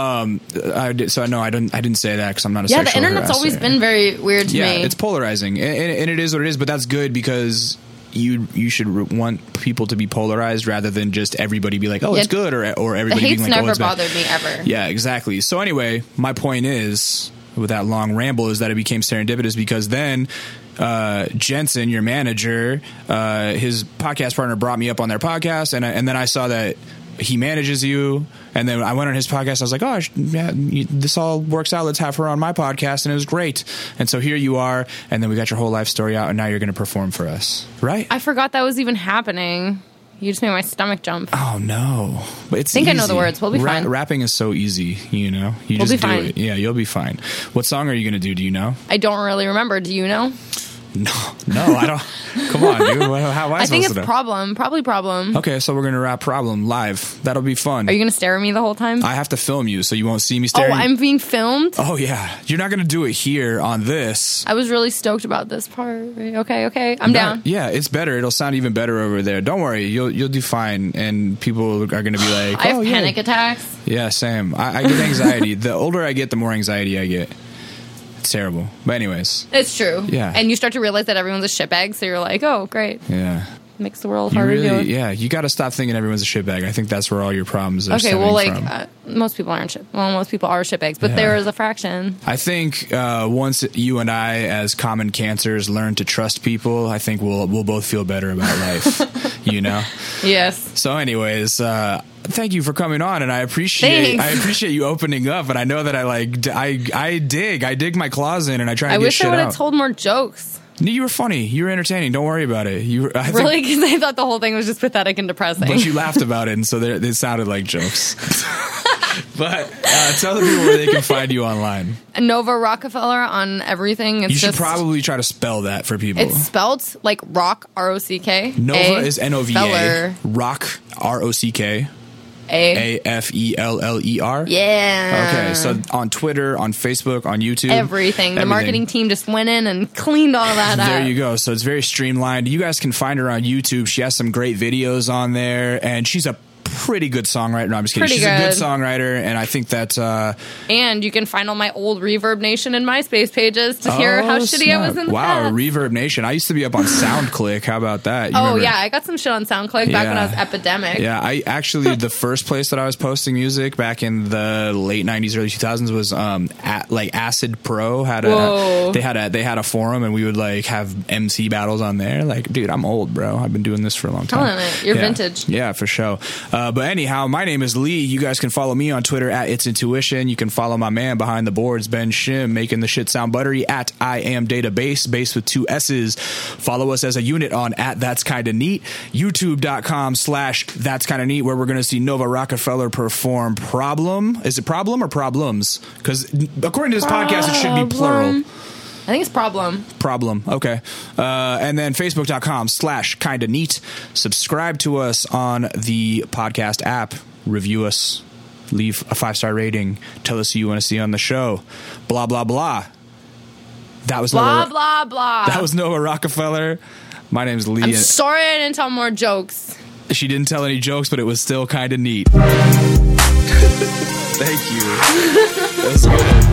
I didn't say that, because I'm not a sexual the internet's harasser. Always been very weird to me. Yeah, it's polarizing, and it is what it is, but that's good, because you should want people to be polarized rather than just everybody be like, oh, it's good, or everybody being like, oh, it's bad. The hate's never bothered me ever. Yeah, exactly. So anyway, my point is, with that long ramble, is that it became serendipitous, because then Jensen, your manager, his podcast partner, brought me up on their podcast, and then I saw that he manages you, and then I went on his podcast. I was like, oh, this all works out. Let's have her on my podcast, and it was great. And so here you are, and then we got your whole life story out, and now you're going to perform for us, right? I forgot that was even happening. You just made my stomach jump. Oh no! But it's I think easy. I know the words. We'll be fine. Rapping is so easy, you know. You we'll just be fine. do it. Yeah, you'll be fine. What song are you going to do? Do you know? I don't really remember. Do you know? No, I don't. Come on, dude. How am I think it's to know? Probably Problem. Okay, so we're going to rap Problem live. That'll be fun. Are you going to stare at me the whole time? I have to film you, so you won't see me staring. Oh, I'm being filmed? Oh, yeah. You're not going to do it here on this. I was really stoked about this part. Okay. I'm down. Yeah, it's better. It'll sound even better over there. Don't worry. You'll do fine, and people are going to be like, I have panic attacks. Yeah, same. I get anxiety. The older I get, the more anxiety I get. It's terrible. But anyways. It's true. Yeah. And you start to realize that everyone's a shitbag, so you're like, oh, great. Yeah. Makes the world harder to deal with. Yeah, you got to stop thinking everyone's a shitbag. I think that's where all your problems are stemming from. Most people aren't most people are shitbags, but there is a fraction. I think once you and I, as common cancers, learn to trust people, I think we'll both feel better about life. You know? Yes. So anyways, thank you for coming on, and I appreciate you opening up, and I know that I dig my claws in, and I try to get shit out. I wish I would have told more jokes. No, you were funny. You were entertaining. Don't worry about it. Really? Because I thought the whole thing was just pathetic and depressing. But you laughed about it, and so it sounded like jokes. But tell the people where they can find you online. Nova Rockefeller on everything. You should probably try to spell that for people. It's spelled like rock, R-O-C-K. Nova is N-O-V-A. Rock, R-O-C-K. AFELLER. Yeah. Okay, so on Twitter, on Facebook, on YouTube. Everything. The marketing team just went in and cleaned all that up. There you go. So it's very streamlined. You guys can find her on YouTube. She has some great videos on there, and she's a pretty good songwriter. No, I'm just kidding. She's a good songwriter, and I think that... and you can find all my old Reverb Nation and MySpace pages to hear how shitty I was in the past. Wow, Reverb Nation. I used to be up on SoundClick. How about that? Yeah, I got some shit on SoundClick back when I was epidemic. Yeah, I actually, the first place that I was posting music back in the late 90s, early 2000s was Acid Pro. They had a forum, and we would like have MC battles on there. Like, dude, I'm old, bro. I've been doing this for a long time. You're vintage. Yeah, for sure. But anyhow, my name is Lee. You guys can follow me on Twitter at It's Intuition. You can follow my man behind the boards, Ben Shim, making the shit sound buttery at I Am Database, base with 2 S's. Follow us as a unit on at That's Kinda Neat, YouTube.com/That's Kinda Neat, where we're going to see Nova Rockefeller perform Problem. Is it Problem or Problems? Because according to this podcast, it should be plural. I think it's Problem. Okay. And then Facebook.com/Kinda Neat. Subscribe to us on the podcast app. Review us. Leave a 5-star rating. Tell us who you want to see on the show. Blah, blah, blah. That was blah, blah, blah. That was Nova Rockefeller. My name's Lee. I'm sorry I didn't tell more jokes. She didn't tell any jokes, but it was still kind of neat. Thank you. That was good.